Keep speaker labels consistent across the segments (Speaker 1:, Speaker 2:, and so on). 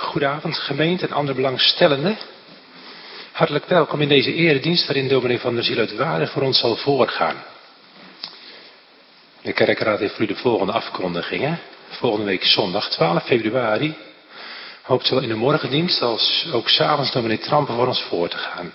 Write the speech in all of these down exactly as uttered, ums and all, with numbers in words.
Speaker 1: Goedenavond gemeente en andere belangstellenden. Hartelijk welkom in deze eredienst waarin dominee Van der Ziel uit Waarden voor ons zal voorgaan. De kerkraad heeft voor u de volgende afkondigingen. Volgende week zondag twaalf februari hoopt zowel in de morgendienst als ook 's avonds dominee Trampen voor ons voor te gaan.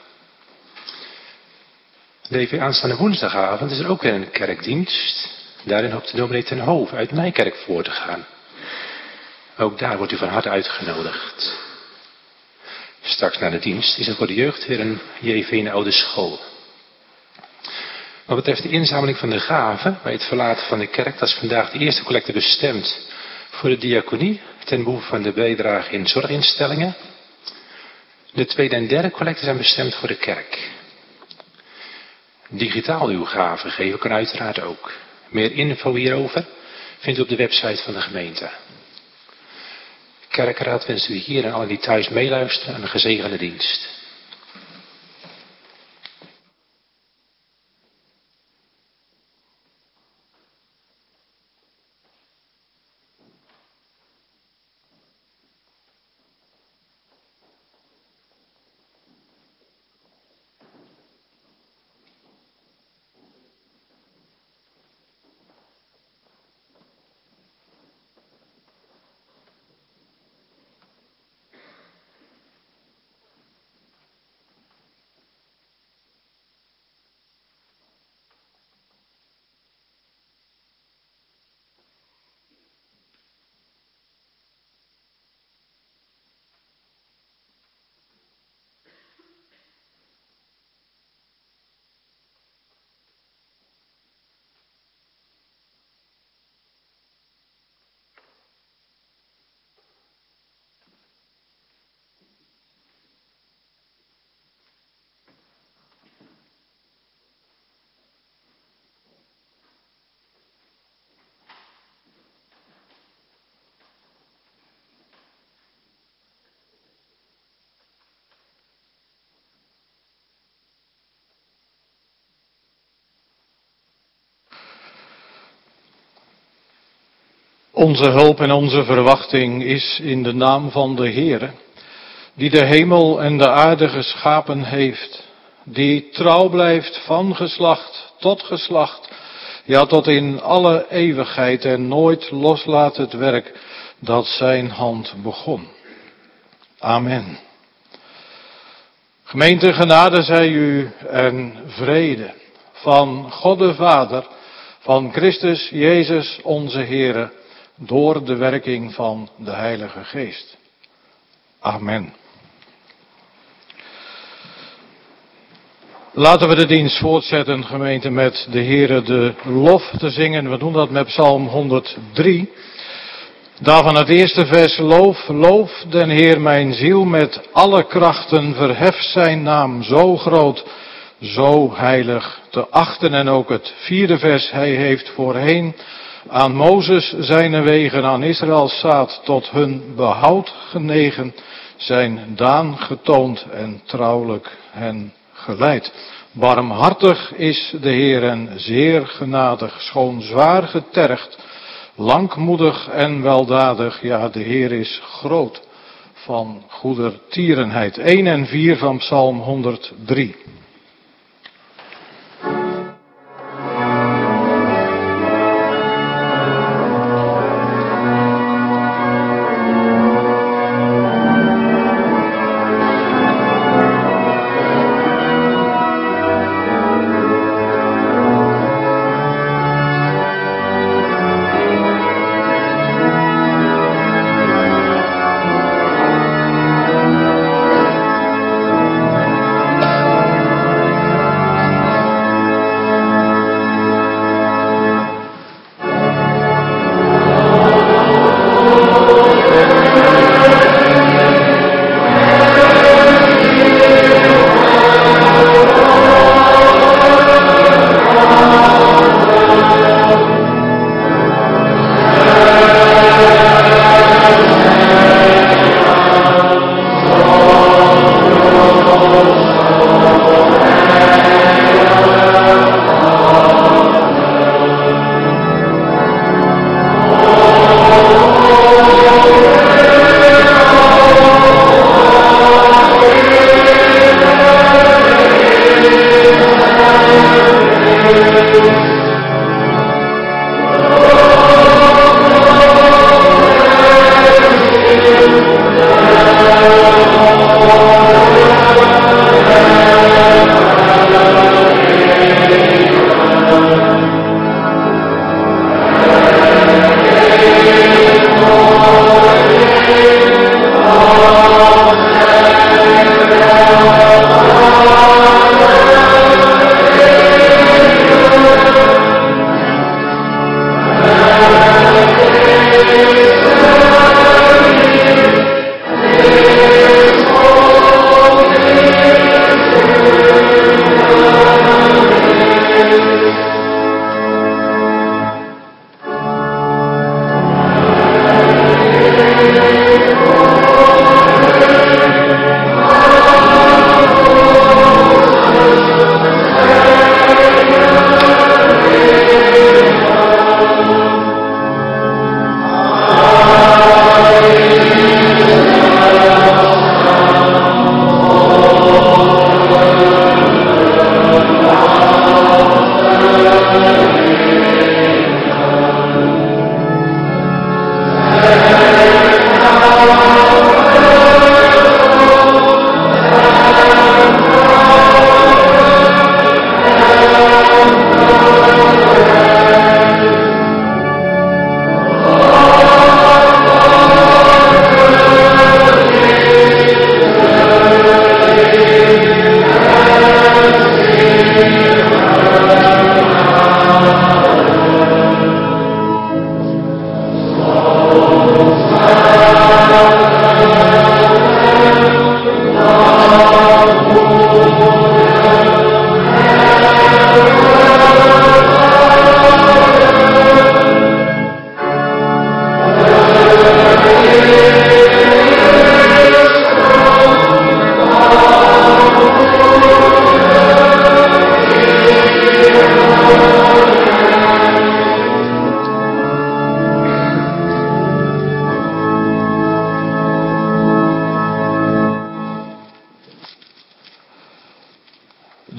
Speaker 1: De aanstaande woensdagavond is er ook weer een kerkdienst. Daarin hoopt de dominee ten Hove uit Nijkerk voor te gaan. Ook daar wordt u van harte uitgenodigd. Straks na de dienst is er voor de jeugd weer een J V in de oude school. Wat betreft de inzameling van de gaven bij het verlaten van de kerk, dat is vandaag de eerste collecte bestemd voor de diaconie ten behoeve van de bijdrage in zorginstellingen. De tweede en derde collecte zijn bestemd voor de kerk. Digitaal uw gaven geven kan uiteraard ook. Meer info hierover vindt u op de website van de gemeente. De kerkraad wenst u hier en allen die thuis meeluisteren een gezegende dienst.
Speaker 2: Onze hulp en onze verwachting is in de naam van de Heere, die de hemel en de aarde geschapen heeft, die trouw blijft van geslacht tot geslacht, ja tot in alle eeuwigheid en nooit loslaat het werk dat zijn hand begon. Amen. Gemeente, genade zij u en vrede van God de Vader, van Christus Jezus onze Heere, door de werking van de Heilige Geest. Amen. Laten we de dienst voortzetten, gemeente, met de Heere de lof te zingen. We doen dat met Psalm honderddrie. Daarvan het eerste vers: Loof, loof den Heer mijn ziel met alle krachten, verhef zijn naam zo groot, zo heilig te achten. En ook het vierde vers: Hij heeft voorheen aan Mozes zijn wegen, aan Israëls zaad tot hun behoud genegen, zijn daan getoond en trouwelijk hen geleid. Barmhartig is de Heer en zeer genadig, schoon zwaar getergd, langmoedig en weldadig. Ja, de Heer is groot van goedertierenheid. één en vier van Psalm honderddrie.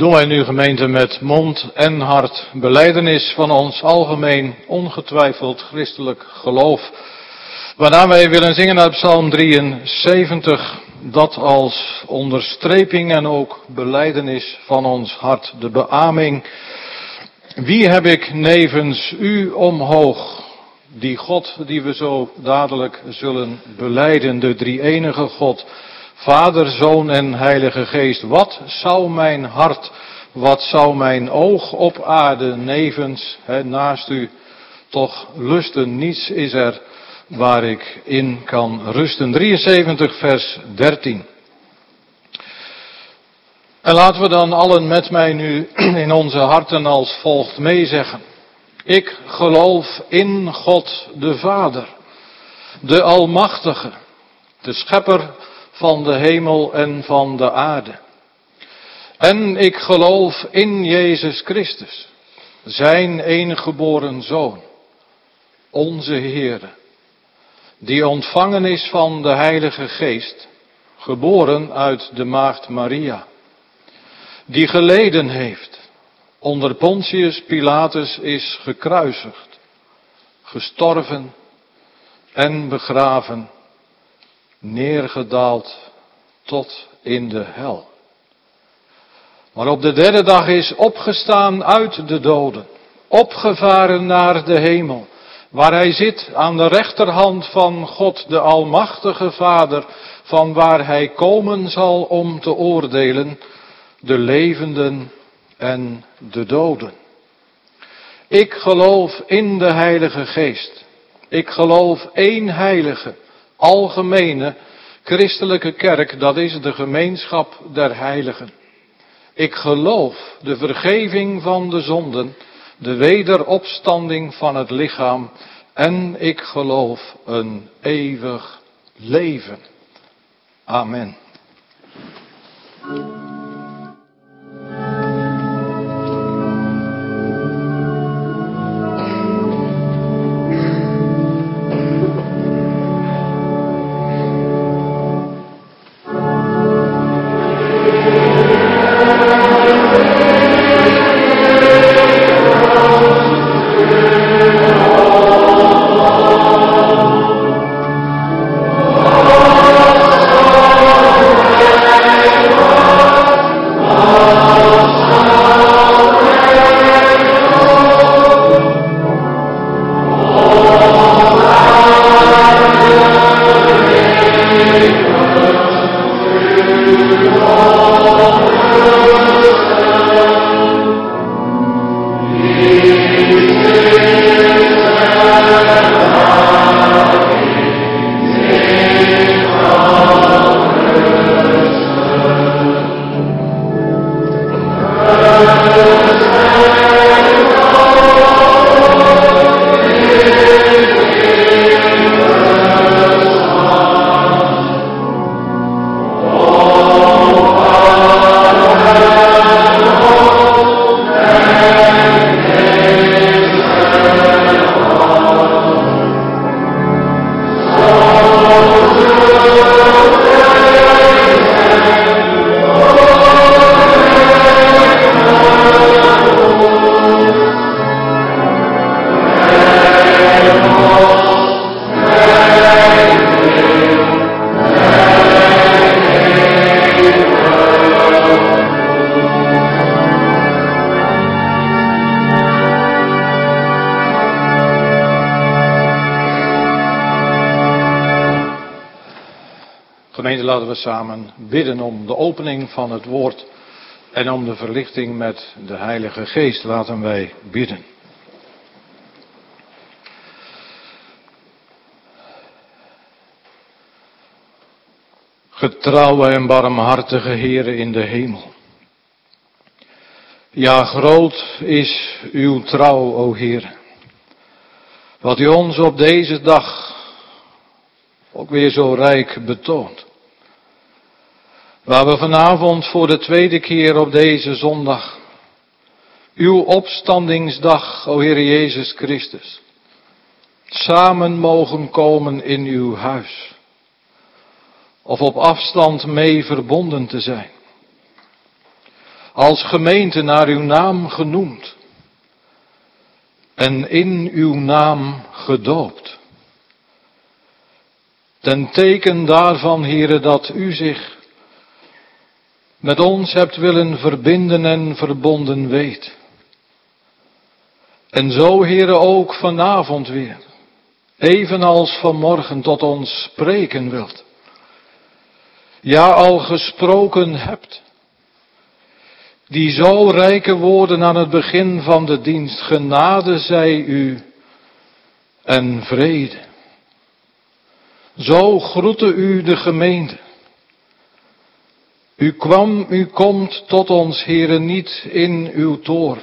Speaker 2: Doen wij nu, gemeente, met mond en hart belijdenis van ons algemeen ongetwijfeld christelijk geloof, waarna wij willen zingen uit Psalm drieënzeventig, dat als onderstreping en ook belijdenis van ons hart, de beaming. Wie heb ik nevens u omhoog? Die God die we zo dadelijk zullen belijden, de drie-enige God, Vader, Zoon en Heilige Geest. Wat zou mijn hart, wat zou mijn oog op aarde nevens, hè, naast u, toch lusten? Niets is er waar ik in kan rusten. drieënzeventig vers dertien. En laten we dan allen met mij nu in onze harten als volgt meezeggen. Ik geloof in God de Vader, de Almachtige, de Schepper van de hemel en van de aarde. En ik geloof in Jezus Christus, zijn enige geboren Zoon, onze Heere, die ontvangen is van de Heilige Geest, geboren uit de maagd Maria, die geleden heeft, onder Pontius Pilatus is gekruisigd, gestorven en begraven, neergedaald tot in de hel. Maar op de derde dag is opgestaan uit de doden, opgevaren naar de hemel, waar hij zit aan de rechterhand van God de Almachtige Vader, van waar hij komen zal om te oordelen de levenden en de doden. Ik geloof in de Heilige Geest. Ik geloof één heilige, algemene, christelijke kerk, dat is de gemeenschap der heiligen. Ik geloof de vergeving van de zonden, de wederopstanding van het lichaam en ik geloof een eeuwig leven. Amen. Gemeente, laten we samen bidden om de opening van het woord en om de verlichting met de Heilige Geest. Laten wij bidden. Getrouwe en barmhartige Heere in de hemel. Ja, groot is uw trouw, o Heere. Wat u ons op deze dag ook weer zo rijk betoont. Waar we vanavond voor de tweede keer op deze zondag, uw opstandingsdag, o Heer Jezus Christus, samen mogen komen in uw huis. Of op afstand mee verbonden te zijn. als gemeente naar uw naam genoemd en in uw naam gedoopt. Ten teken daarvan, Heere, dat u zich met ons hebt willen verbinden en verbonden weet. En zo, Heere, ook vanavond weer, evenals vanmorgen, tot ons spreken wilt. Ja, al gesproken hebt. Die zo rijke woorden aan het begin van de dienst, genade zij u en vrede. Zo groette u de gemeente. U kwam, u komt tot ons, Heere, niet in uw toorn.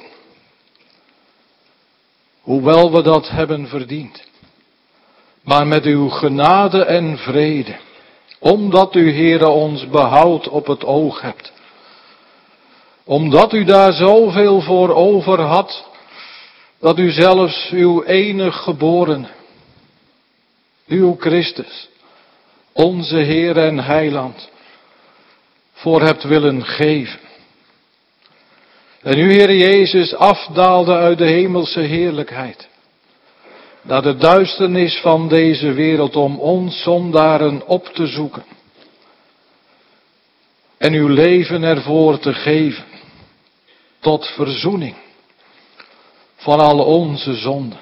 Speaker 2: Hoewel we dat hebben verdiend. Maar met uw genade en vrede. Omdat u, Heere, ons behoud op het oog hebt. Omdat u daar zoveel voor over had, dat u zelfs uw enig geborene, uw Christus, onze Heer en Heiland, voor hebt willen geven. En u, Heer Jezus, afdaalde uit de hemelse heerlijkheid, naar de duisternis van deze wereld om ons zondaren op te zoeken. En uw leven ervoor te geven, tot verzoening van al onze zonden.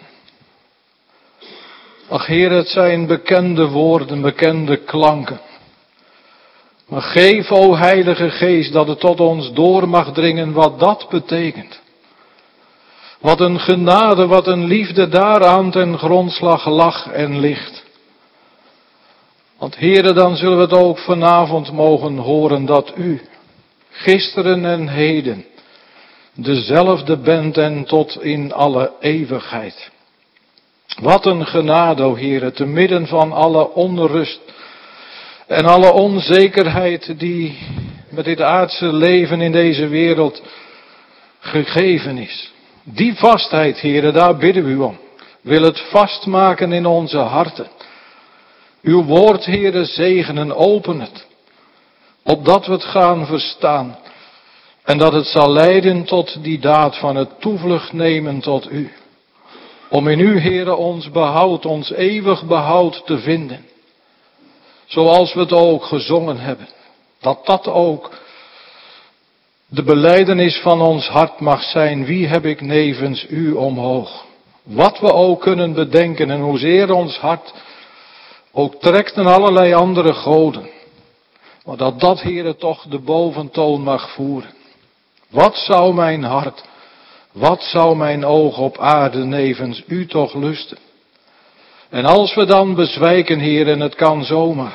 Speaker 2: Ach Heer, het zijn bekende woorden, bekende klanken. Maar geef, o Heilige Geest, dat het tot ons door mag dringen wat dat betekent. Wat een genade, wat een liefde daaraan ten grondslag lag en ligt. Want Heere, dan zullen we het ook vanavond mogen horen dat u, gisteren en heden, dezelfde bent en tot in alle eeuwigheid. Wat een genade, o Heere, te midden van alle onrust en alle onzekerheid die met dit aardse leven in deze wereld gegeven is. Die vastheid, Heere, daar bidden we u om. Wil het vastmaken in onze harten. Uw woord, Heere, zegenen, open het. Opdat we het gaan verstaan. En dat het zal leiden tot die daad van het toevlucht nemen tot u. Om in u, Heere, ons behoud, ons eeuwig behoud te vinden. Zoals we het ook gezongen hebben. Dat dat ook de belijdenis van ons hart mag zijn. Wie heb ik nevens u omhoog? Wat we ook kunnen bedenken en hoezeer ons hart ook trekt naar allerlei andere goden. Maar dat dat, Heere, toch de boventoon mag voeren. Wat zou mijn hart, wat zou mijn oog op aarde nevens u toch lusten? En als we dan bezwijken, Heer, en het kan zomaar.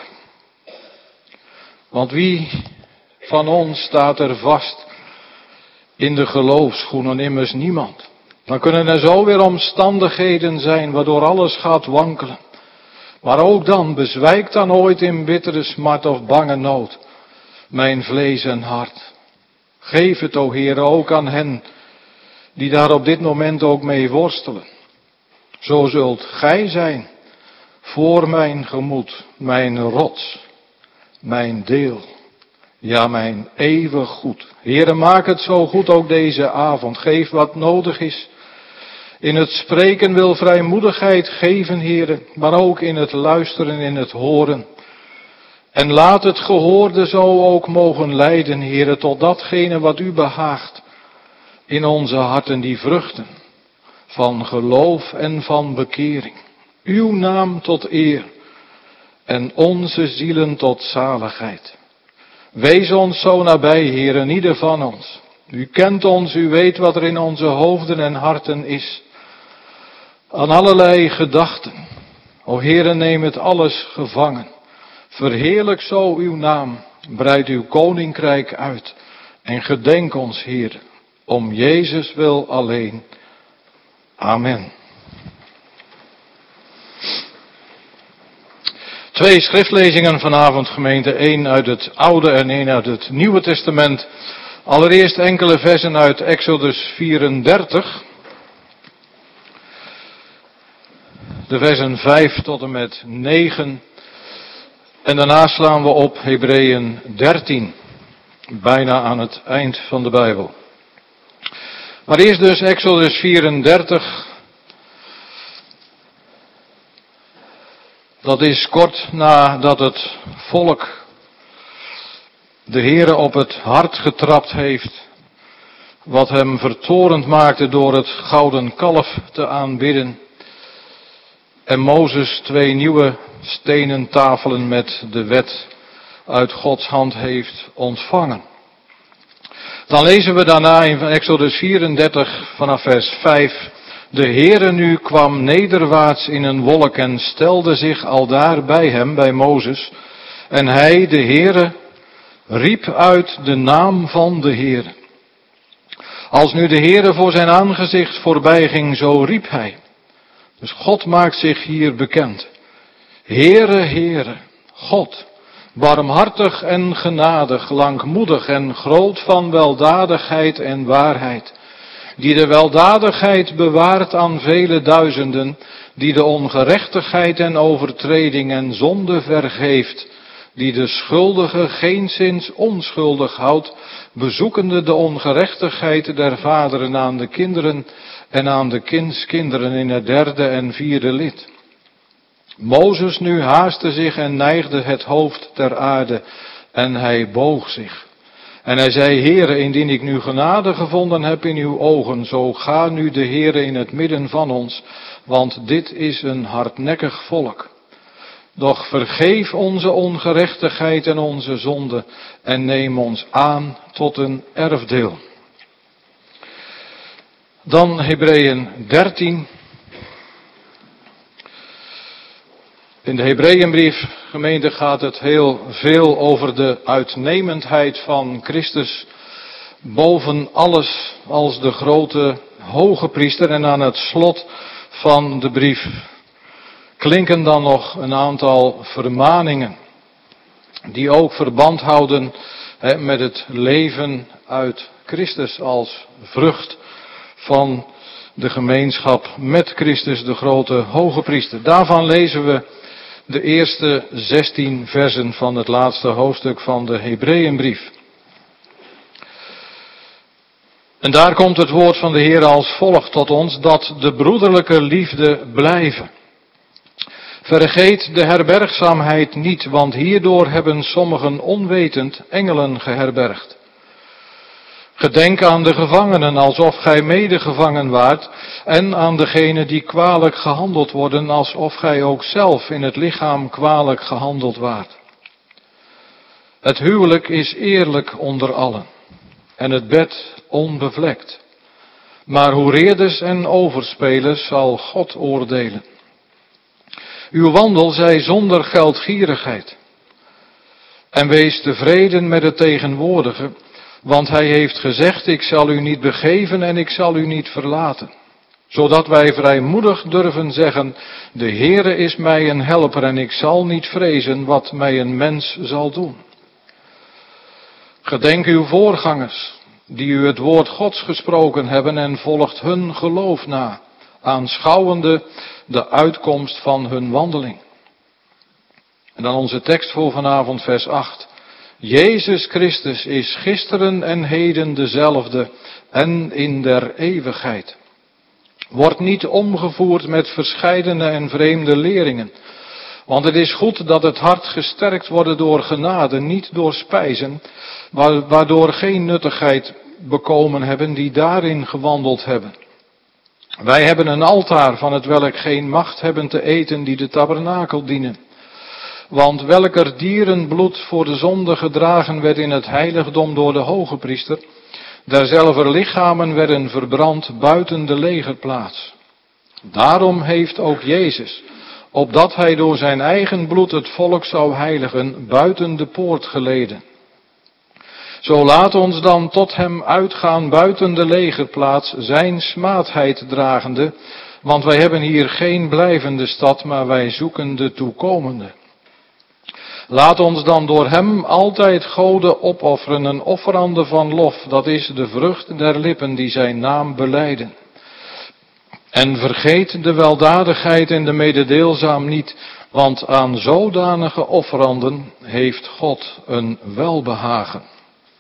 Speaker 2: Want wie van ons staat er vast in de geloofsschoenen? Immers niemand. Dan kunnen er zo weer omstandigheden zijn waardoor alles gaat wankelen. Maar ook dan, bezwijkt dan ooit in bittere smart of bange nood mijn vlees en hart. Geef het, o Heer, ook aan hen die daar op dit moment ook mee worstelen. Zo zult gij zijn voor mijn gemoed, mijn rots, mijn deel, ja mijn eeuwig goed. Heere, maak het zo goed ook deze avond. Geef wat nodig is. In het spreken wil vrijmoedigheid geven, Heere, maar ook in het luisteren, in het horen. En laat het gehoorde zo ook mogen leiden, Heere, tot datgene wat u behaagt in onze harten, die vruchten van geloof en van bekering. Uw naam tot eer en onze zielen tot zaligheid. Wees ons zo nabij, Heere, ieder van ons. U kent ons, u weet wat er in onze hoofden en harten is. Aan allerlei gedachten. O Heere, neem het alles gevangen. Verheerlijk zo uw naam, breid uw koninkrijk uit. En gedenk ons, Heer, om Jezus wil alleen. Amen. Twee schriftlezingen vanavond, gemeente. Eén uit het Oude en één uit het Nieuwe Testament. Allereerst enkele versen uit Exodus vierendertig. De versen vijf tot en met negen. En daarna slaan we op Hebreeën dertien. bijna aan het eind van de Bijbel. Maar eerst dus Exodus vierendertig. Dat is kort nadat het volk de Heere op het hart getrapt heeft, wat hem vertorend maakte door het gouden kalf te aanbidden. En Mozes twee nieuwe stenen tafelen met de wet uit Gods hand heeft ontvangen. Dan lezen we daarna in Exodus vierendertig vanaf vers vijf. De Heere nu kwam nederwaarts in een wolk en stelde zich aldaar bij hem, bij Mozes. En hij, de Heere, riep uit de naam van de Heere. Als nu de Heere voor zijn aangezicht voorbij ging, zo riep hij. Dus God maakt zich hier bekend. Heere, Heere, God, barmhartig en genadig, langmoedig en groot van weldadigheid en waarheid, die de weldadigheid bewaart aan vele duizenden, die de ongerechtigheid en overtreding en zonde vergeeft, die de schuldige geenszins onschuldig houdt, bezoekende de ongerechtigheid der vaderen aan de kinderen en aan de kindskinderen in het derde en vierde lid. Mozes nu haastte zich en neigde het hoofd ter aarde en hij boog zich. En hij zei, Heere, indien ik nu genade gevonden heb in uw ogen, zo ga nu de Heere in het midden van ons, want dit is een hardnekkig volk. Doch vergeef onze ongerechtigheid en onze zonde en neem ons aan tot een erfdeel. Dan Hebreeën dertien. In de Hebreeënbrief, gemeente, gaat het heel veel over de uitnemendheid van Christus boven alles als de grote hoge priester. En aan het slot van de brief klinken dan nog een aantal vermaningen die ook verband houden he, met het leven uit Christus als vrucht van de gemeenschap met Christus, de grote hoge priester. Daarvan lezen we de eerste zestien versen van het laatste hoofdstuk van de Hebreeënbrief. En daar komt het woord van de Heer als volgt tot ons, dat de broederlijke liefde blijven. Vergeet de herbergzaamheid niet, want hierdoor hebben sommigen onwetend engelen geherbergd. Gedenk aan de gevangenen alsof gij medegevangen waart en aan degenen die kwalijk gehandeld worden alsof gij ook zelf in het lichaam kwalijk gehandeld waart. Het huwelijk is eerlijk onder allen en het bed onbevlekt. Maar hoereerders en overspelers zal God oordelen. Uw wandel zij zonder geldgierigheid en wees tevreden met het tegenwoordige. Want hij heeft gezegd, ik zal u niet begeven en ik zal u niet verlaten. Zodat wij vrijmoedig durven zeggen, de Heere is mij een helper en ik zal niet vrezen wat mij een mens zal doen. Gedenk uw voorgangers, die u het woord Gods gesproken hebben en volgt hun geloof na, aanschouwende de uitkomst van hun wandeling. En dan onze tekst voor vanavond, vers acht. Jezus Christus is gisteren en heden dezelfde en in der eeuwigheid. Wordt niet omgevoerd met verscheidene en vreemde leringen. Want het is goed dat het hart gesterkt wordt door genade, niet door spijzen, waardoor geen nuttigheid bekomen hebben die daarin gewandeld hebben. Wij hebben een altaar van het welk geen macht hebben te eten die de tabernakel dienen. Want welker dierenbloed voor de zonde gedragen werd in het heiligdom door de hoge priester, derzelver lichamen werden verbrand buiten de legerplaats. Daarom heeft ook Jezus, opdat hij door zijn eigen bloed het volk zou heiligen, buiten de poort geleden. Zo laat ons dan tot hem uitgaan buiten de legerplaats, zijn smaadheid dragende, want wij hebben hier geen blijvende stad, maar wij zoeken de toekomende. Laat ons dan door hem altijd Gode opofferen, een offerande van lof, dat is de vrucht der lippen die zijn naam belijden. En vergeet de weldadigheid en de mededeelzaam niet, want aan zodanige offeranden heeft God een welbehagen.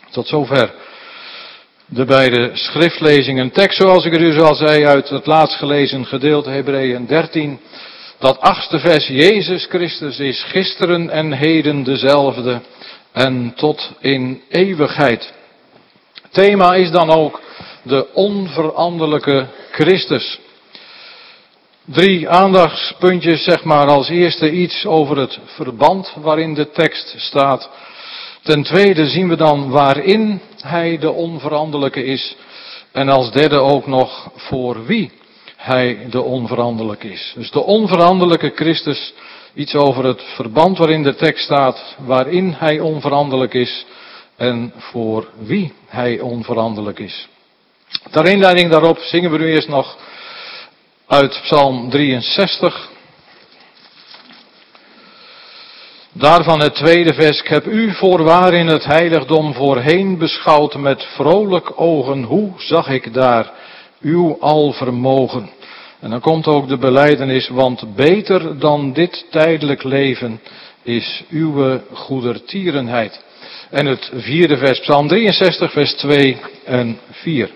Speaker 2: Tot zover de beide schriftlezingen. Tekst, zoals ik er u al zei, uit het laatst gelezen gedeelte Hebreeën dertien. Dat achtste vers, Jezus Christus is gisteren en heden dezelfde en tot in eeuwigheid. Thema is dan ook de onveranderlijke Christus. Drie aandachtspuntjes, zeg maar, als eerste iets over het verband waarin de tekst staat. Ten tweede zien we dan waarin hij de onveranderlijke is. En als derde ook nog voor wie hij de onveranderlijke is. Dus de onveranderlijke Christus, iets over het verband waarin de tekst staat, waarin hij onveranderlijk is en voor wie hij onveranderlijk is. Ter inleiding daarop zingen we nu eerst nog uit Psalm drieënzestig. Daarvan het tweede vers. Ik heb u voorwaar in het heiligdom voorheen beschouwd met vrolijk ogen. Hoe zag ik daar uw alvermogen? En dan komt ook de belijdenis, want beter dan dit tijdelijk leven is uw goedertierenheid. En het vierde vers, Psalm drieënzestig, vers twee en vier.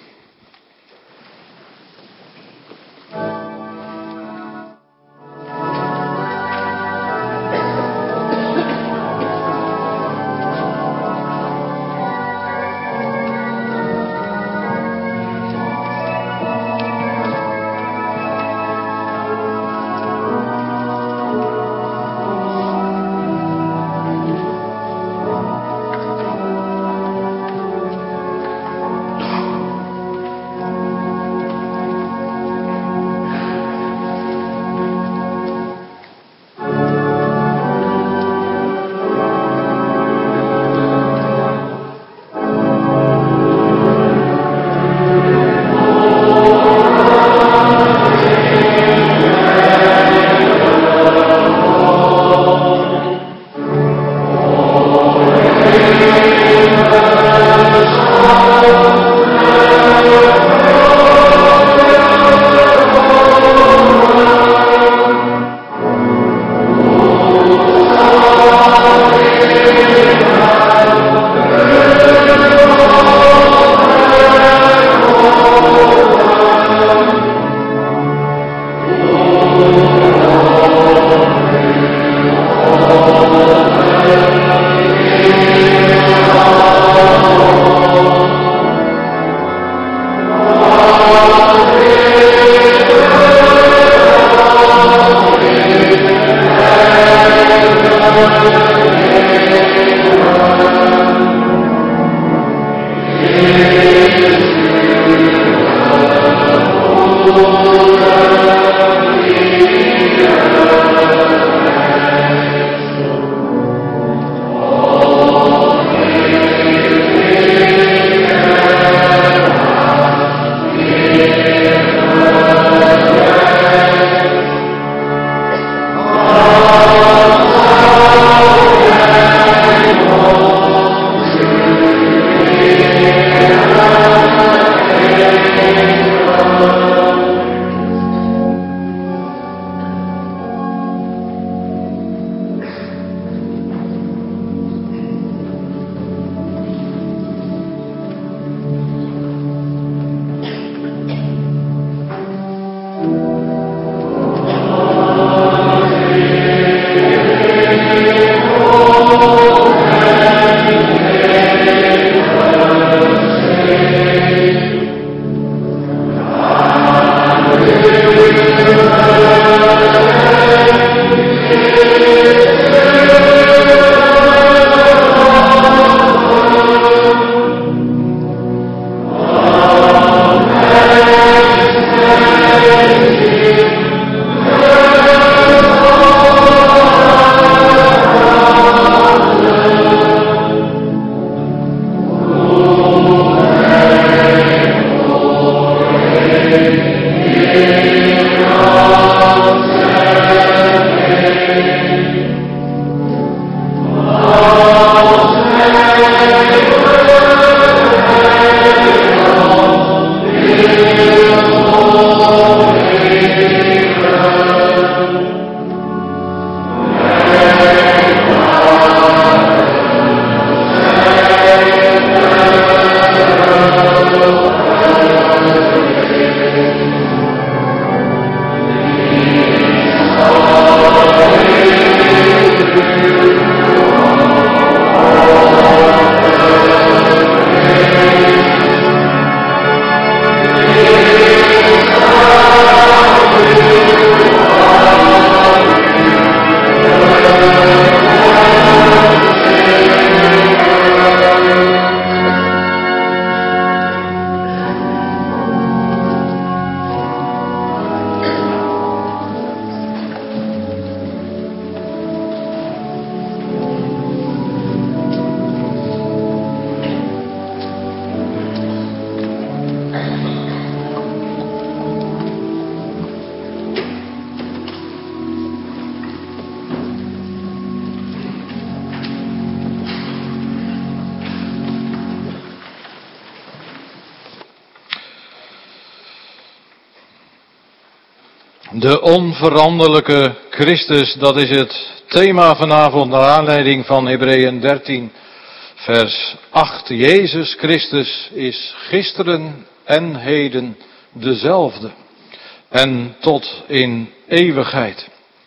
Speaker 2: De onveranderlijke Christus, dat is het thema vanavond naar aanleiding van Hebreeën dertien, vers acht. Jezus Christus is gisteren en heden dezelfde en tot in eeuwigheid.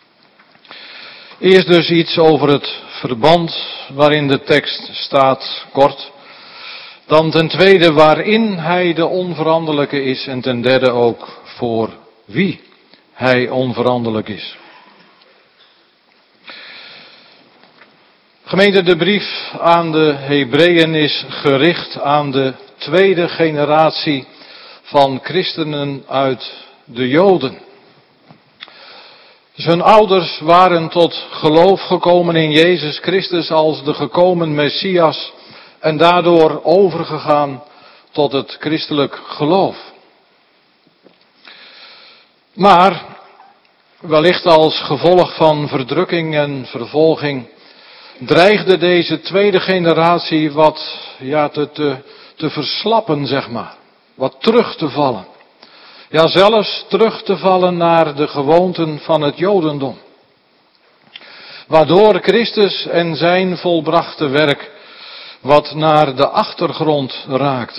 Speaker 2: Eerst dus iets over het verband waarin de tekst staat, kort. Dan ten tweede waarin hij de onveranderlijke is en ten derde ook voor wie hij onveranderlijk is. Gemeente, de brief aan de Hebreeën is gericht aan de tweede generatie van christenen uit de Joden. Zijn ouders waren tot geloof gekomen in Jezus Christus als de gekomen Messias en daardoor overgegaan tot het christelijk geloof. Maar, wellicht als gevolg van verdrukking en vervolging, dreigde deze tweede generatie wat ja, te, te, te verslappen, zeg maar. Wat terug te vallen. Ja, zelfs terug te vallen naar de gewoonten van het Jodendom. Waardoor Christus en zijn volbrachte werk wat naar de achtergrond raakte.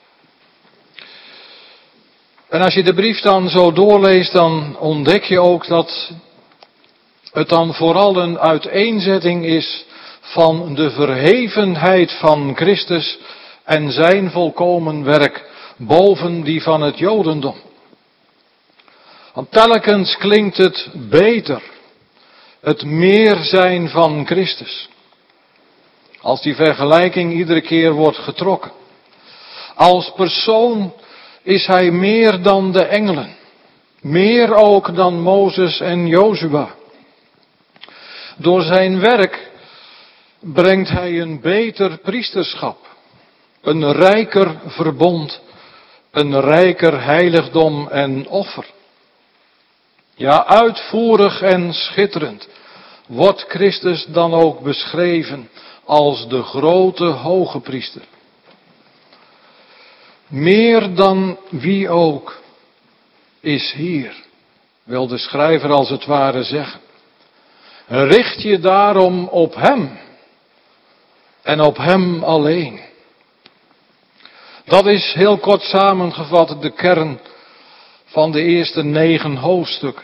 Speaker 2: En als je de brief dan zo doorleest, dan ontdek je ook dat het dan vooral een uiteenzetting is van de verhevenheid van Christus en zijn volkomen werk boven die van het Jodendom. Want telkens klinkt het beter, het meer zijn van Christus. Als die vergelijking iedere keer wordt getrokken. Als persoon is hij meer dan de engelen. Meer ook dan Mozes en Jozua. Door zijn werk brengt hij een beter priesterschap. Een rijker verbond. Een rijker heiligdom en offer. Ja, uitvoerig en schitterend wordt Christus dan ook beschreven als de grote hoge priester. Meer dan wie ook is hier, wil de schrijver als het ware zeggen. Richt je daarom op hem en op hem alleen. Dat is heel kort samengevat de kern van de eerste negen hoofdstukken.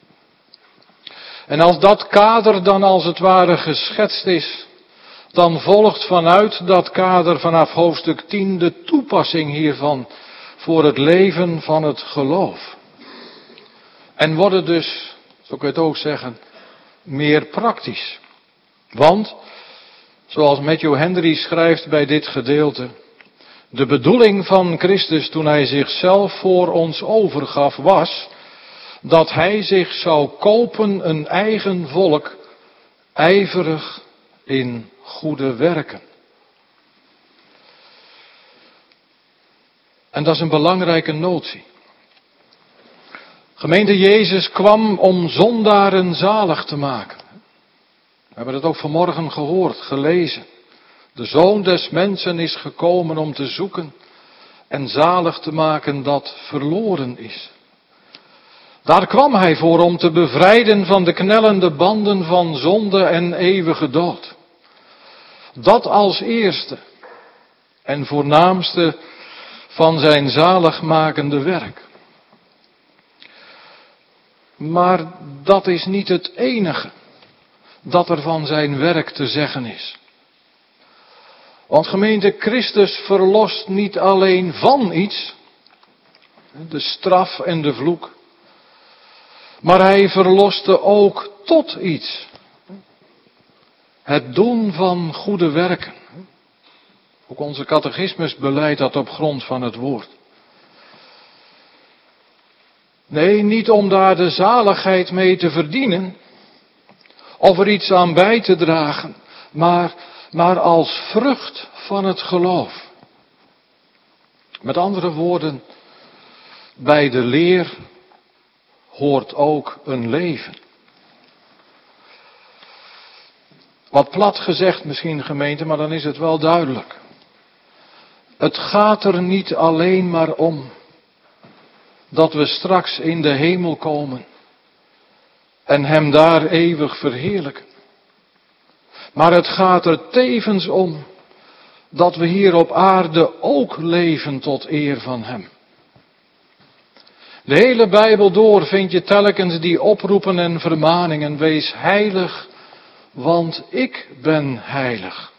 Speaker 2: En als dat kader dan als het ware geschetst is, dan volgt vanuit dat kader vanaf hoofdstuk tien de toepassing hiervan voor het leven van het geloof. En worden dus, zo kun je het ook zeggen, meer praktisch. Want, zoals Matthew Henry schrijft bij dit gedeelte, de bedoeling van Christus toen hij zichzelf voor ons overgaf was dat hij zich zou kopen een eigen volk, ijverig in goede werken. En dat is een belangrijke notie. Gemeente, Jezus kwam om zondaren zalig te maken. We hebben het ook vanmorgen gehoord, gelezen. De Zoon des Mensen is gekomen om te zoeken en zalig te maken dat verloren is. Daar kwam hij voor om te bevrijden van de knellende banden van zonde en eeuwige dood. Dat als eerste en voornaamste van zijn zaligmakende werk. Maar dat is niet het enige dat er van zijn werk te zeggen is. Want gemeente, Christus verlost niet alleen van iets, de straf en de vloek, maar hij verloste ook tot iets. Het doen van goede werken. Ook onze catechismus beleidt dat op grond van het woord. Nee, niet om daar de zaligheid mee te verdienen, of er iets aan bij te dragen, maar, maar als vrucht van het geloof. Met andere woorden, bij de leer hoort ook een leven. Wat plat gezegd misschien, gemeente, maar dan is het wel duidelijk. Het gaat er niet alleen maar om dat we straks in de hemel komen en hem daar eeuwig verheerlijken. Maar het gaat er tevens om dat we hier op aarde ook leven tot eer van hem. De hele Bijbel door vind je telkens die oproepen en vermaningen. Wees heilig, want ik ben heilig.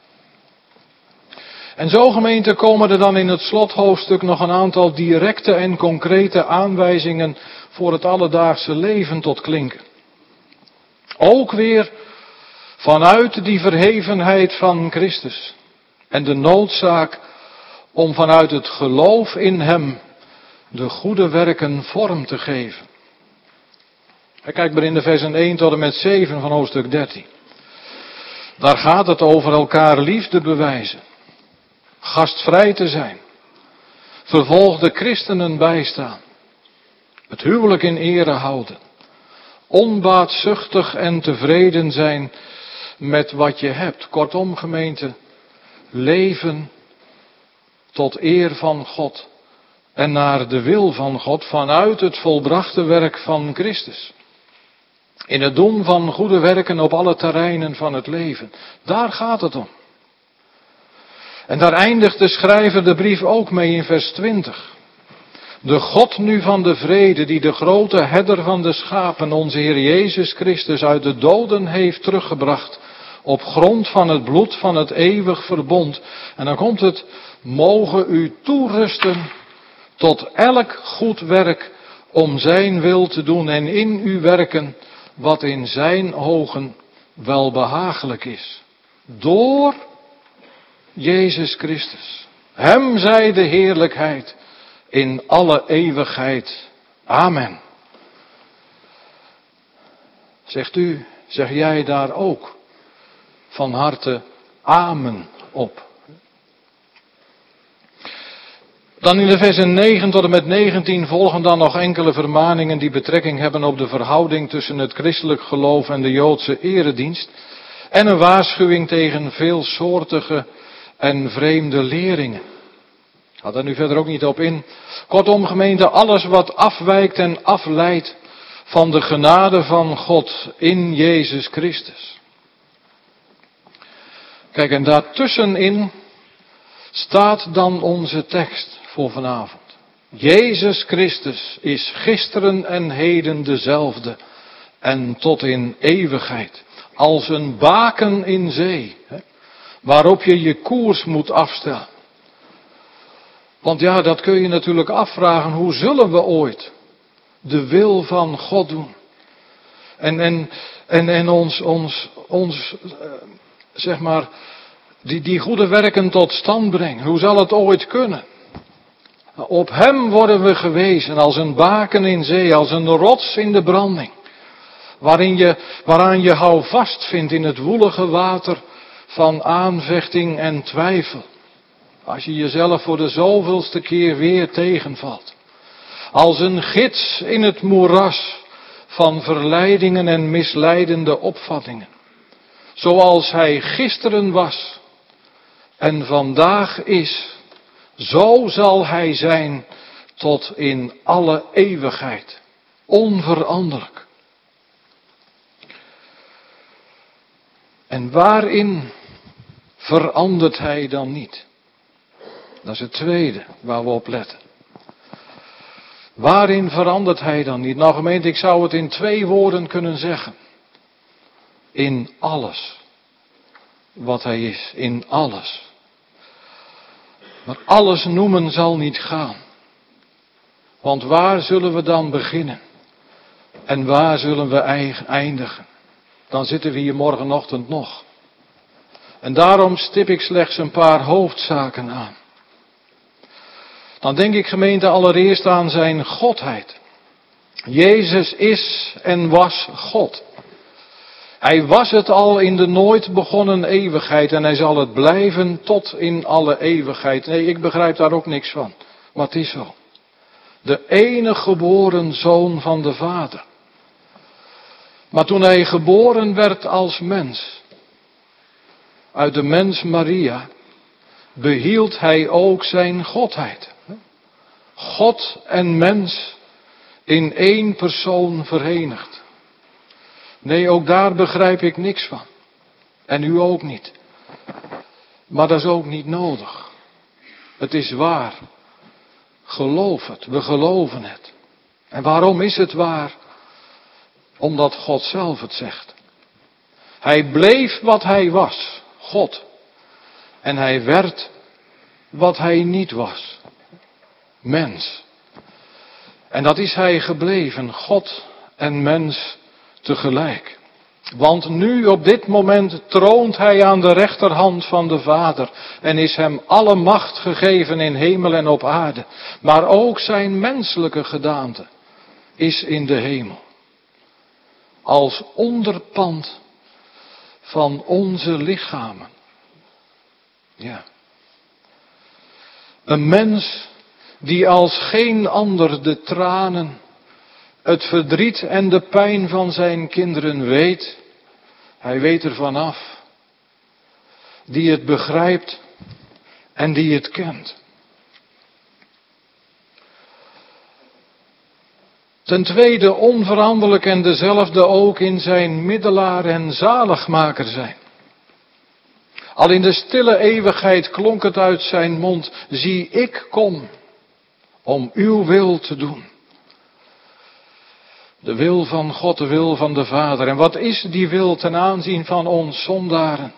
Speaker 2: En zo, gemeente, komen er dan in het slothoofdstuk nog een aantal directe en concrete aanwijzingen voor het alledaagse leven tot klinken. Ook weer vanuit die verhevenheid van Christus en de noodzaak om vanuit het geloof in hem de goede werken vorm te geven. Kijk maar in de versen één tot en met zeven van hoofdstuk dertien. Daar gaat het over elkaar liefde bewijzen, gastvrij te zijn, vervolgde christenen bijstaan, het huwelijk in ere houden, onbaatzuchtig en tevreden zijn met wat je hebt. Kortom, gemeente, leven tot eer van God en naar de wil van God vanuit het volbrachte werk van Christus. In het doen van goede werken op alle terreinen van het leven. Daar gaat het om. En daar eindigt de schrijver de brief ook mee in vers twintig. De God nu van de vrede, die de grote herder van de schapen, onze Heer Jezus Christus, uit de doden heeft teruggebracht, op grond van het bloed van het eeuwig verbond. En dan komt het, mogen u toerusten tot elk goed werk om zijn wil te doen en in u werken wat in zijn ogen welbehagelijk is. Door Jezus Christus. Hem zij de heerlijkheid in alle eeuwigheid. Amen. Zegt u, zeg jij daar ook van harte amen op. Dan in de versen negen tot en met negentien volgen dan nog enkele vermaningen die betrekking hebben op de verhouding tussen het christelijk geloof en de Joodse eredienst. En een waarschuwing tegen veelsoortige en vreemde leringen. Ik ga daar nu verder ook niet op in. Kortom, gemeente, alles wat afwijkt en afleidt van de genade van God in Jezus Christus. Kijk, en daartussenin staat dan onze tekst voor vanavond. Jezus Christus is gisteren en heden dezelfde en tot in eeuwigheid. Als een baken in zee, hè, waarop je je koers moet afstellen. Want ja, dat kun je natuurlijk afvragen, hoe zullen we ooit de wil van God doen? En, en, en, en ons, ons, ons uh, zeg maar, die, die goede werken tot stand brengen. Hoe zal het ooit kunnen? Op hem worden we gewezen als een baken in zee, als een rots in de branding. Waarin je, waaraan je houvast vindt in het woelige water van aanvechting en twijfel. Als je jezelf voor de zoveelste keer weer tegenvalt. Als een gids in het moeras van verleidingen en misleidende opvattingen. Zoals hij gisteren was en vandaag is, zo zal hij zijn tot in alle eeuwigheid. Onveranderlijk. En waarin verandert hij dan niet? Dat is het tweede waar we op letten. Waarin verandert hij dan niet? Nou gemeente, ik zou het in twee woorden kunnen zeggen. In alles wat hij is. In alles. Maar alles noemen zal niet gaan. Want waar zullen we dan beginnen? En waar zullen we eindigen? Dan zitten we hier morgenochtend nog. En daarom stip ik slechts een paar hoofdzaken aan. Dan denk ik, gemeente, allereerst aan zijn godheid. Jezus is en was God. Hij was het al in de nooit begonnen eeuwigheid en hij zal het blijven tot in alle eeuwigheid. Nee, ik begrijp daar ook niks van. Maar het is zo. De enige geboren zoon van de Vader. Maar toen hij geboren werd als mens, uit de mens Maria, behield hij ook zijn godheid. God en mens in één persoon verenigd. Nee, ook daar begrijp ik niks van. En u ook niet. Maar dat is ook niet nodig. Het is waar. Geloof het, we geloven het. En waarom is het waar? Omdat God zelf het zegt. Hij bleef wat hij was, God. En hij werd wat hij niet was, mens. En dat is hij gebleven, God en mens tegelijk. Want nu op dit moment troont hij aan de rechterhand van de Vader en is hem alle macht gegeven in hemel en op aarde. Maar ook zijn menselijke gedaante is in de hemel. Als onderpand van onze lichamen. Ja. Een mens die als geen ander de tranen, het verdriet en de pijn van zijn kinderen weet. Hij weet er vanaf. Die het begrijpt en die het kent. Ten tweede onveranderlijk en dezelfde ook in zijn middelaar en zaligmaker zijn. Al in de stille eeuwigheid klonk het uit zijn mond, zie ik kom om uw wil te doen. De wil van God, de wil van de Vader. En wat is die wil ten aanzien van ons zondaren?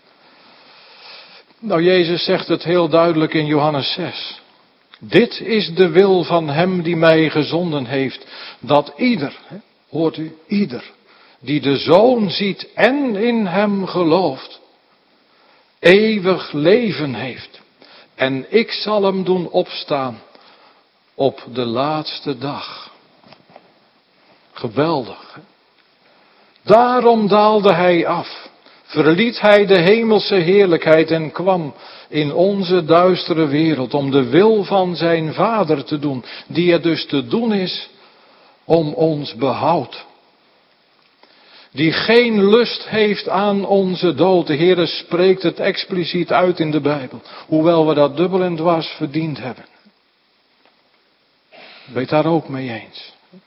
Speaker 2: Nou, Jezus zegt het heel duidelijk in Johannes zes. Dit is de wil van hem die mij gezonden heeft. Dat ieder, hoort u, ieder, die de Zoon ziet en in hem gelooft, eeuwig leven heeft. En ik zal hem doen opstaan op de laatste dag. Geweldig. Hè? Daarom daalde hij af. Verliet hij de hemelse heerlijkheid en kwam in onze duistere wereld om de wil van zijn Vader te doen, die het dus te doen is om ons behoud. Die geen lust heeft aan onze dood. De Heere spreekt het expliciet uit in de Bijbel, hoewel we dat dubbel en dwars verdiend hebben. Weet daar ook mee eens.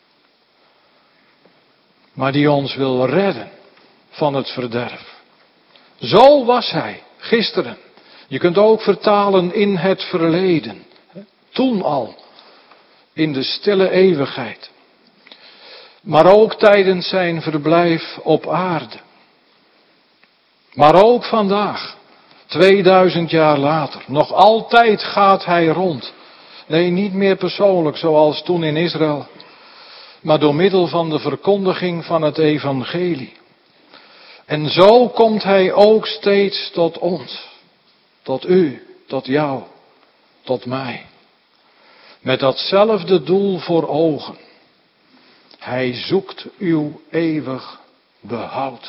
Speaker 2: Maar die ons wil redden van het verderf. Zo was hij, gisteren. Je kunt ook vertalen in het verleden. Toen al, in de stille eeuwigheid. Maar ook tijdens zijn verblijf op aarde. Maar ook vandaag, tweeduizend jaar later. Nog altijd gaat hij rond. Nee, niet meer persoonlijk zoals toen in Israël. Maar door middel van de verkondiging van het evangelie. En zo komt hij ook steeds tot ons. Tot u, tot jou, tot mij. Met datzelfde doel voor ogen. Hij zoekt uw eeuwig behoud.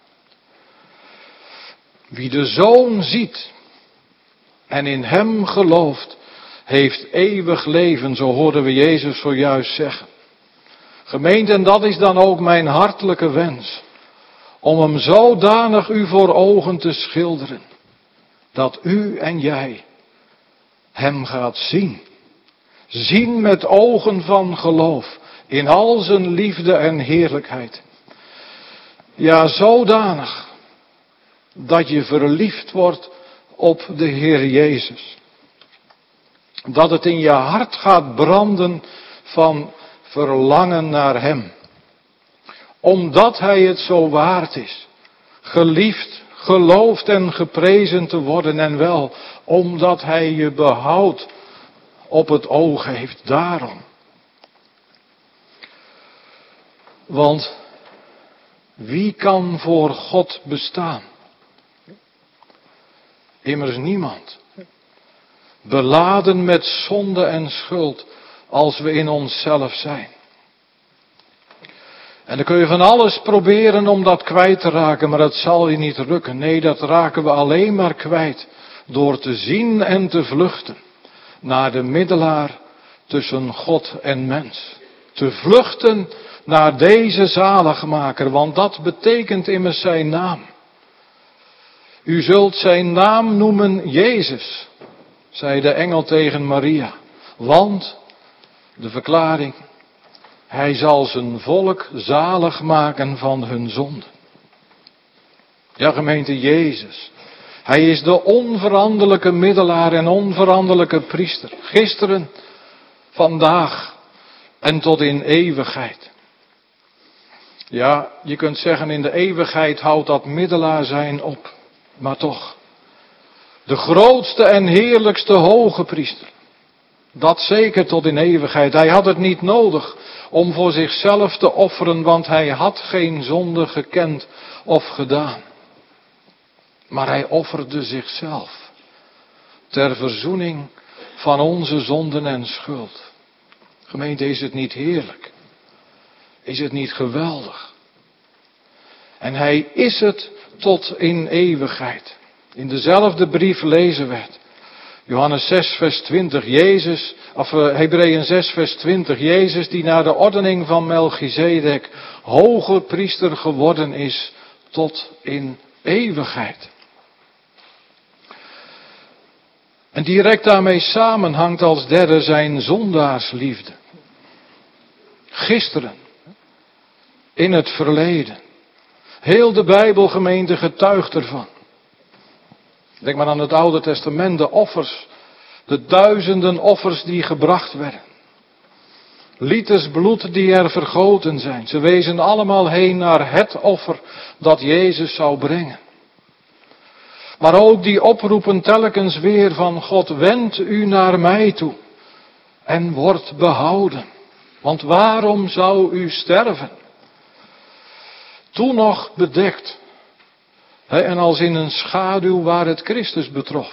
Speaker 2: Wie de Zoon ziet en in hem gelooft, heeft eeuwig leven, zo hoorden we Jezus zojuist zeggen. Gemeente, en dat is dan ook mijn hartelijke wens, om hem zodanig u voor ogen te schilderen, dat u en jij hem gaat zien. Zien met ogen van geloof, in al zijn liefde en heerlijkheid. Ja, zodanig, dat je verliefd wordt op de Heer Jezus. Dat het in je hart gaat branden van verlangen naar hem. Omdat hij het zo waard is. Geliefd, geloofd en geprezen te worden. En wel omdat hij je behoud op het oog heeft. Daarom. Want wie kan voor God bestaan? Immers niemand. Beladen met zonde en schuld als we in onszelf zijn. En dan kun je van alles proberen om dat kwijt te raken, maar dat zal je niet lukken. Nee, dat raken we alleen maar kwijt door te zien en te vluchten naar de middelaar tussen God en mens. Te vluchten naar deze zaligmaker, want dat betekent immers zijn naam. U zult zijn naam noemen Jezus, zei de engel tegen Maria. Want, de verklaring, Hij zal zijn volk zalig maken van hun zonden. Ja, gemeente, Jezus. Hij is de onveranderlijke middelaar en onveranderlijke priester. Gisteren, vandaag en tot in eeuwigheid. Ja, je kunt zeggen in de eeuwigheid houdt dat middelaar zijn op. Maar toch, de grootste en heerlijkste hoge priester. Dat zeker tot in eeuwigheid. Hij had het niet nodig om voor zichzelf te offeren, want hij had geen zonde gekend of gedaan. Maar hij offerde zichzelf ter verzoening van onze zonden en schuld. Gemeente, is het niet heerlijk? Is het niet geweldig? En hij is het tot in eeuwigheid. In dezelfde brief lezen we het. Johannes zes vers twintig, Jezus, of uh, Hebreeën zes vers twintig, Jezus die naar de ordening van Melchizedek hoge priester geworden is tot in eeuwigheid. En direct daarmee samenhangt als derde zijn zondaarsliefde. Gisteren, in het verleden. Heel de Bijbelgemeente getuigt ervan. Denk maar aan het Oude Testament, de offers, de duizenden offers die gebracht werden. Liters bloed die er vergoten zijn. Ze wezen allemaal heen naar het offer dat Jezus zou brengen. Maar ook die oproepen telkens weer van God, wend u naar mij toe en wordt behouden. Want waarom zou u sterven? Toen nog bedekt. He, en als in een schaduw waar het Christus betrof.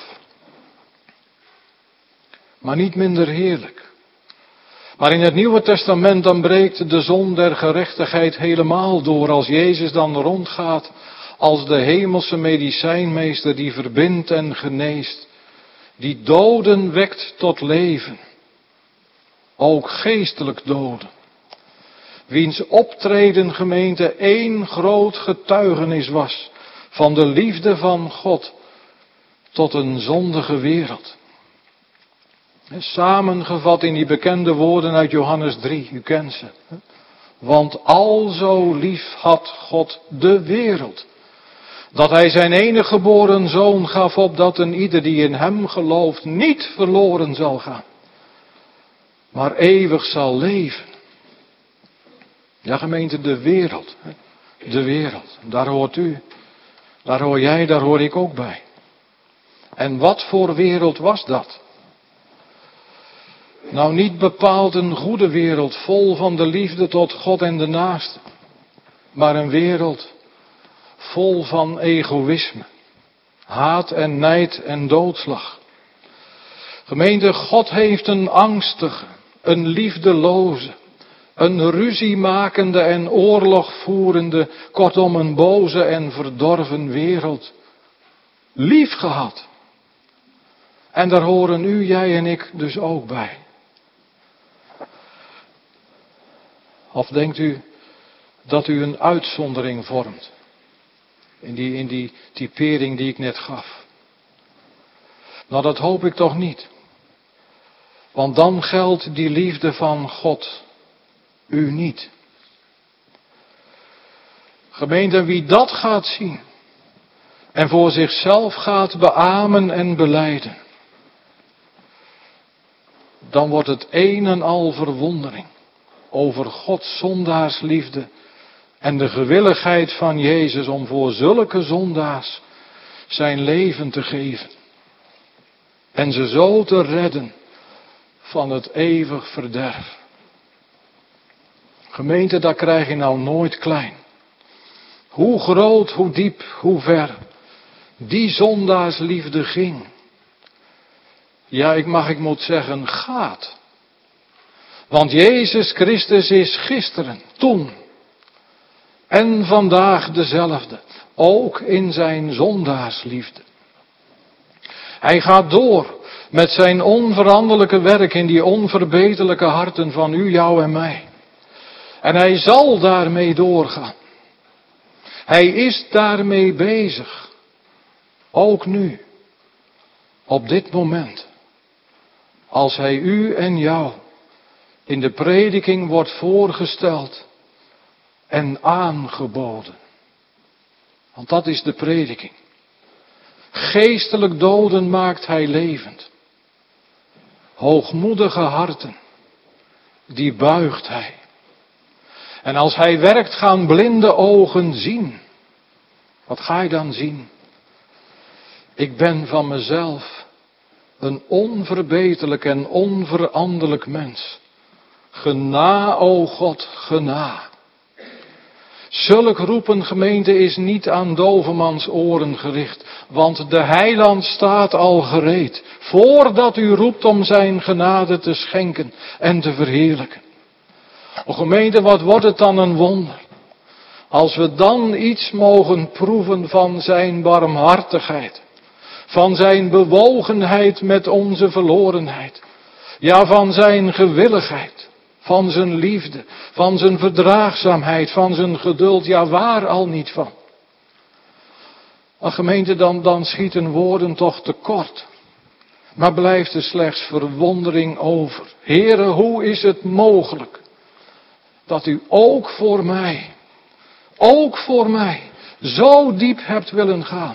Speaker 2: Maar niet minder heerlijk. Maar in het Nieuwe Testament dan breekt de zon der gerechtigheid helemaal door. Als Jezus dan rondgaat als de hemelse medicijnmeester die verbindt en geneest. Die doden wekt tot leven. Ook geestelijk doden. Wiens optreden, gemeente, één groot getuigenis was van de liefde van God tot een zondige wereld. Samengevat in die bekende woorden uit Johannes drie, u kent ze. Want alzo lief had God de wereld, dat hij zijn enige geboren zoon gaf, opdat een ieder die in hem gelooft niet verloren zal gaan, maar eeuwig zal leven. Ja, gemeente, de wereld. De wereld. Daar hoort u. Daar hoor jij, daar hoor ik ook bij. En wat voor wereld was dat? Nou, niet bepaald een goede wereld, vol van de liefde tot God en de naaste. Maar een wereld vol van egoïsme, haat en nijd en doodslag. Gemeente, God heeft een angstige, een liefdeloze, een ruziemakende en oorlogvoerende, kortom een boze en verdorven wereld lief gehad. En daar horen u, jij en ik dus ook bij. Of denkt u dat u een uitzondering vormt in die, in die typering die ik net gaf? Nou, dat hoop ik toch niet. Want dan geldt die liefde van God u niet. Gemeente, wie dat gaat zien en voor zichzelf gaat beamen en belijden, dan wordt het een en al verwondering over Gods zondaarsliefde en de gewilligheid van Jezus om voor zulke zondaars zijn leven te geven en ze zo te redden van het eeuwig verderf. Gemeente, dat krijg je nou nooit klein. Hoe groot, hoe diep, hoe ver die zondaarsliefde ging. Ja, ik mag, ik moet zeggen, gaat. Want Jezus Christus is gisteren, toen en vandaag dezelfde. Ook in zijn zondaarsliefde. Hij gaat door met zijn onveranderlijke werk in die onverbeterlijke harten van u, jou en mij. En hij zal daarmee doorgaan. Hij is daarmee bezig. Ook nu. Op dit moment. Als hij u en jou in de prediking wordt voorgesteld en aangeboden. Want dat is de prediking. Geestelijk doden maakt hij levend. Hoogmoedige harten, die buigt hij. En als hij werkt gaan blinde ogen zien. Wat ga je dan zien? Ik ben van mezelf een onverbeterlijk en onveranderlijk mens. Gena, o God, gena. Zulk roepen, gemeente, is niet aan dovemans oren gericht, want de heiland staat al gereed, voordat u roept om zijn genade te schenken en te verheerlijken. O gemeente, wat wordt het dan een wonder, als we dan iets mogen proeven van zijn barmhartigheid, van zijn bewogenheid met onze verlorenheid, ja, van zijn gewilligheid. Van zijn liefde, van zijn verdraagzaamheid, van zijn geduld, ja waar al niet van. Maar gemeente, dan, dan schieten woorden toch tekort. Maar blijft er slechts verwondering over. Heere, hoe is het mogelijk dat u ook voor mij, ook voor mij, zo diep hebt willen gaan.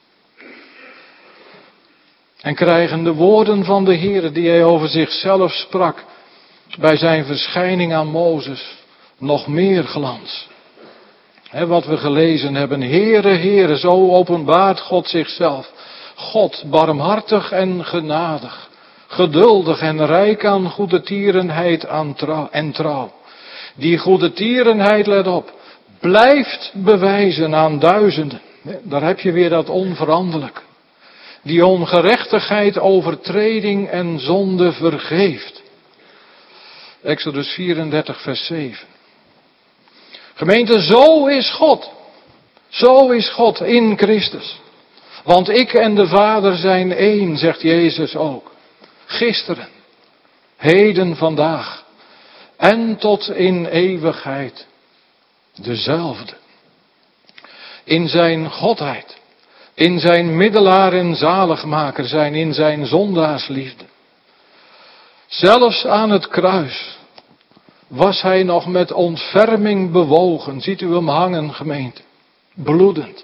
Speaker 2: En krijgen de woorden van de Heere die hij over zichzelf sprak, bij zijn verschijning aan Mozes nog meer glans. He, wat we gelezen hebben. Heere, Heere, zo openbaart God zichzelf. God, barmhartig en genadig. Geduldig en rijk aan goede tierenheid aan trouw, en trouw. Die goede tierenheid, let op, blijft bewijzen aan duizenden. Daar heb je weer dat onveranderlijk. Die ongerechtigheid, overtreding en zonde vergeeft. Exodus vierendertig vers zeven. Gemeente, zo is God. Zo is God in Christus. Want ik en de Vader zijn één, zegt Jezus ook. Gisteren, heden, vandaag en tot in eeuwigheid dezelfde. In zijn Godheid, in zijn middelaar en zaligmaker zijn, in zijn zondaarsliefde. Zelfs aan het kruis was hij nog met ontferming bewogen. Ziet u hem hangen, gemeente? Bloedend.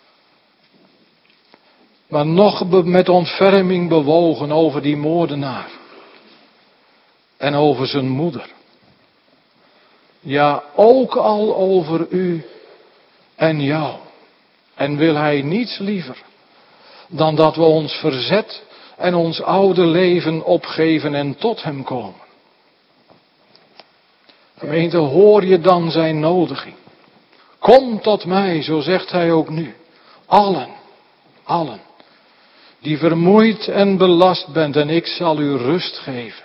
Speaker 2: Maar nog met ontferming bewogen over die moordenaar. En over zijn moeder. Ja, ook al over u en jou. En wil hij niets liever dan dat we ons verzet en ons oude leven opgeven en tot hem komen. Gemeente, hoor je dan zijn nodiging. Kom tot mij, zo zegt hij ook nu. Allen, allen, die vermoeid en belast bent en ik zal u rust geven.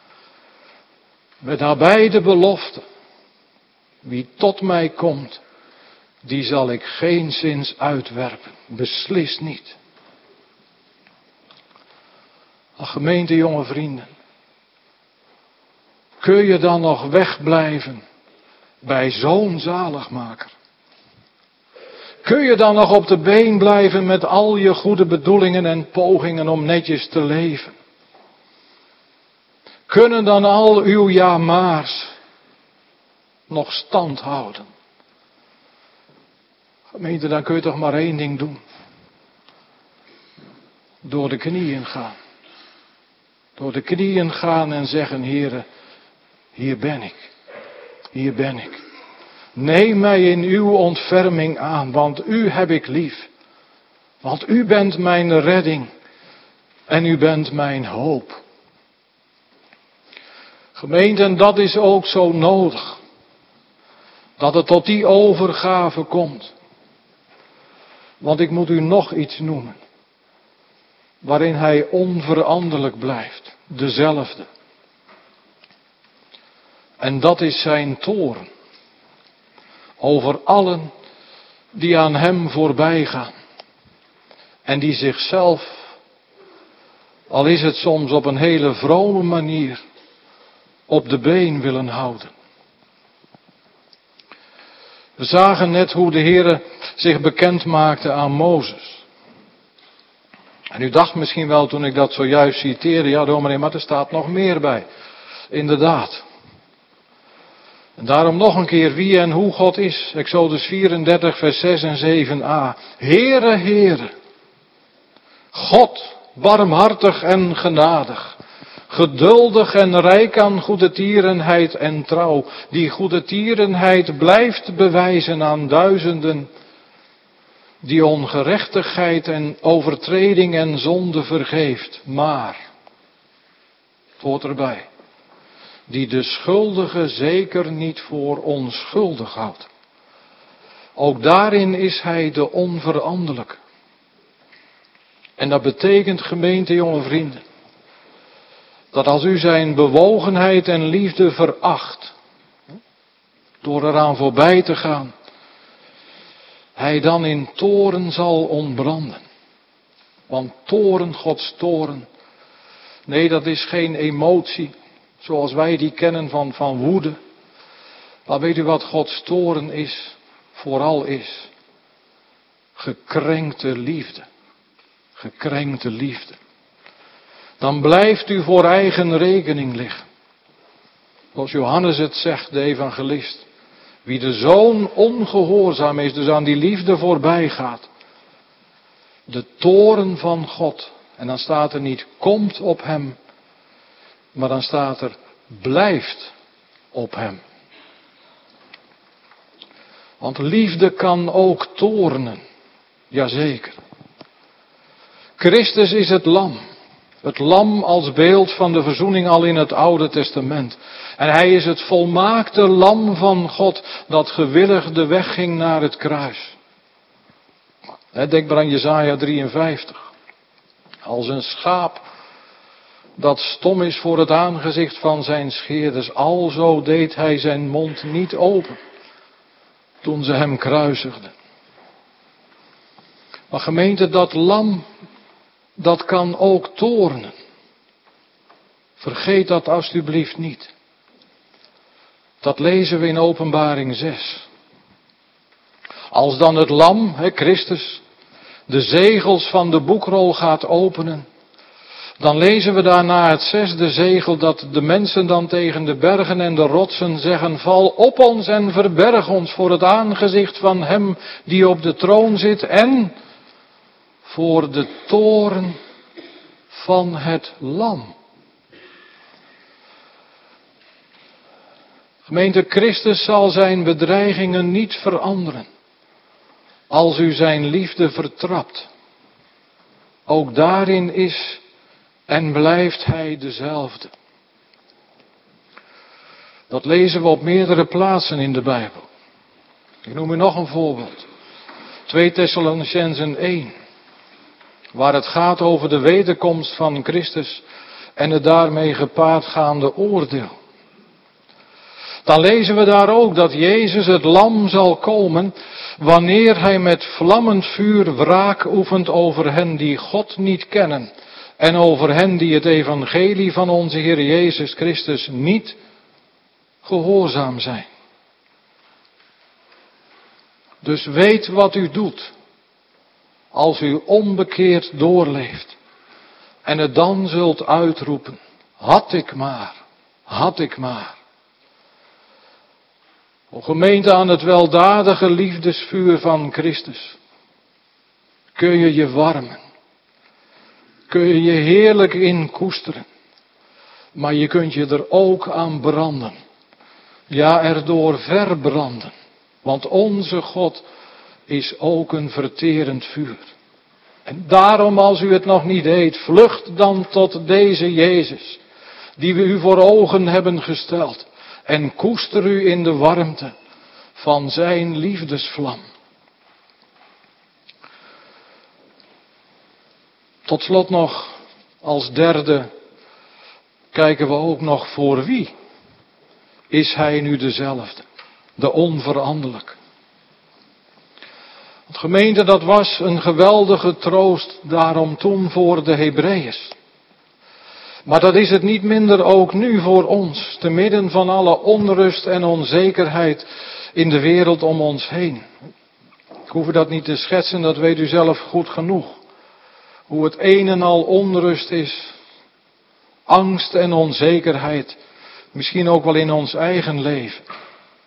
Speaker 2: Met daarbij de belofte. Wie tot mij komt, die zal ik geenszins uitwerpen. Beslist niet. Ach, gemeente, jonge vrienden. Kun je dan nog wegblijven bij zo'n zaligmaker? Kun je dan nog op de been blijven met al je goede bedoelingen en pogingen om netjes te leven? Kunnen dan al uw ja-maars nog stand houden? Gemeente, dan kun je toch maar één ding doen. Door de knieën gaan. Door de knieën gaan en zeggen, Heere, hier ben ik. Hier ben ik. Neem mij in uw ontferming aan, want u heb ik lief. Want u bent mijn redding en u bent mijn hoop. Gemeente, en dat is ook zo nodig. Dat het tot die overgave komt. Want ik moet u nog iets noemen. Waarin hij onveranderlijk blijft. Dezelfde. En dat is zijn toorn. Over allen die aan hem voorbij gaan. En die zichzelf, al is het soms op een hele vrome manier, op de been willen houden. We zagen net hoe de Heere zich bekend maakte aan Mozes. En u dacht misschien wel toen ik dat zojuist citeerde, ja dominee, maar er staat nog meer bij. Inderdaad, En daarom nog een keer wie en hoe God is. Exodus vierendertig vers zes en zeven a. Heere, Heere, God, barmhartig en genadig, geduldig en rijk aan goede tierenheid en trouw, die goede tierenheid blijft bewijzen aan duizenden, die ongerechtigheid en overtreding en zonde vergeeft, maar, het hoort erbij, die de schuldige zeker niet voor onschuldig houdt. Ook daarin is hij de onveranderlijke. En dat betekent, gemeente, jonge vrienden, dat als u zijn bewogenheid en liefde veracht, door eraan voorbij te gaan, hij dan in toorn zal ontbranden. Want toorn, Gods toorn, nee, dat is geen emotie, zoals wij die kennen van, van woede. Maar weet u wat Gods toorn is? Vooral is gekrenkte liefde. Gekrenkte liefde. Dan blijft u voor eigen rekening liggen. Zoals Johannes het zegt, de evangelist. Wie de zoon ongehoorzaam is, dus aan die liefde voorbij gaat. De toorn van God. En dan staat er niet komt op hem. Maar dan staat er blijft op hem. Want liefde kan ook toornen. Jazeker. Christus is het lam. Het lam als beeld van de verzoening al in het Oude Testament. En hij is het volmaakte lam van God dat gewillig de weg ging naar het kruis. Denk maar aan Jesaja drieënvijftig. Als een schaap dat stom is voor het aangezicht van zijn scheerders, alzo deed hij zijn mond niet open toen ze hem kruisigden. Maar gemeente, dat lam, dat kan ook toornen. Vergeet dat alstublieft niet. Dat lezen we in Openbaring zes. Als dan het lam, hè, Christus, de zegels van de boekrol gaat openen, dan lezen we daarna het zesde zegel dat de mensen dan tegen de bergen en de rotsen zeggen, val op ons en verberg ons voor het aangezicht van hem die op de troon zit en voor de toorn van het lam. Gemeente, Christus zal zijn bedreigingen niet veranderen als u zijn liefde vertrapt. Ook daarin is en blijft hij dezelfde. Dat lezen we op meerdere plaatsen in de Bijbel. Ik noem u nog een voorbeeld. twee Thessalonicenzen één. Waar het gaat over de wederkomst van Christus en het daarmee gepaardgaande oordeel. Dan lezen we daar ook dat Jezus het lam zal komen wanneer hij met vlammend vuur wraak oefent over hen die God niet kennen. En over hen die het evangelie van onze Heer Jezus Christus niet gehoorzaam zijn. Dus weet wat u doet als u onbekeerd doorleeft. En het dan zult uitroepen, had ik maar, had ik maar. O gemeente, aan het weldadige liefdesvuur van Christus kun je je warmen. Kun je je heerlijk in koesteren. Maar je kunt je er ook aan branden. Ja, erdoor verbranden. Want onze God is ook een verterend vuur. En daarom, als u het nog niet deed, vlucht dan tot deze Jezus, die we u voor ogen hebben gesteld. En koester u in de warmte van zijn liefdesvlam. Tot slot nog, als derde, kijken we ook nog voor wie is hij nu dezelfde, de onveranderlijke. Want gemeente, dat was een geweldige troost daarom toen voor de Hebreeërs. Maar dat is het niet minder ook nu voor ons, te midden van alle onrust en onzekerheid in de wereld om ons heen. Ik hoef u dat niet te schetsen, dat weet u zelf goed genoeg. Hoe het een en al onrust is, angst en onzekerheid, misschien ook wel in ons eigen leven.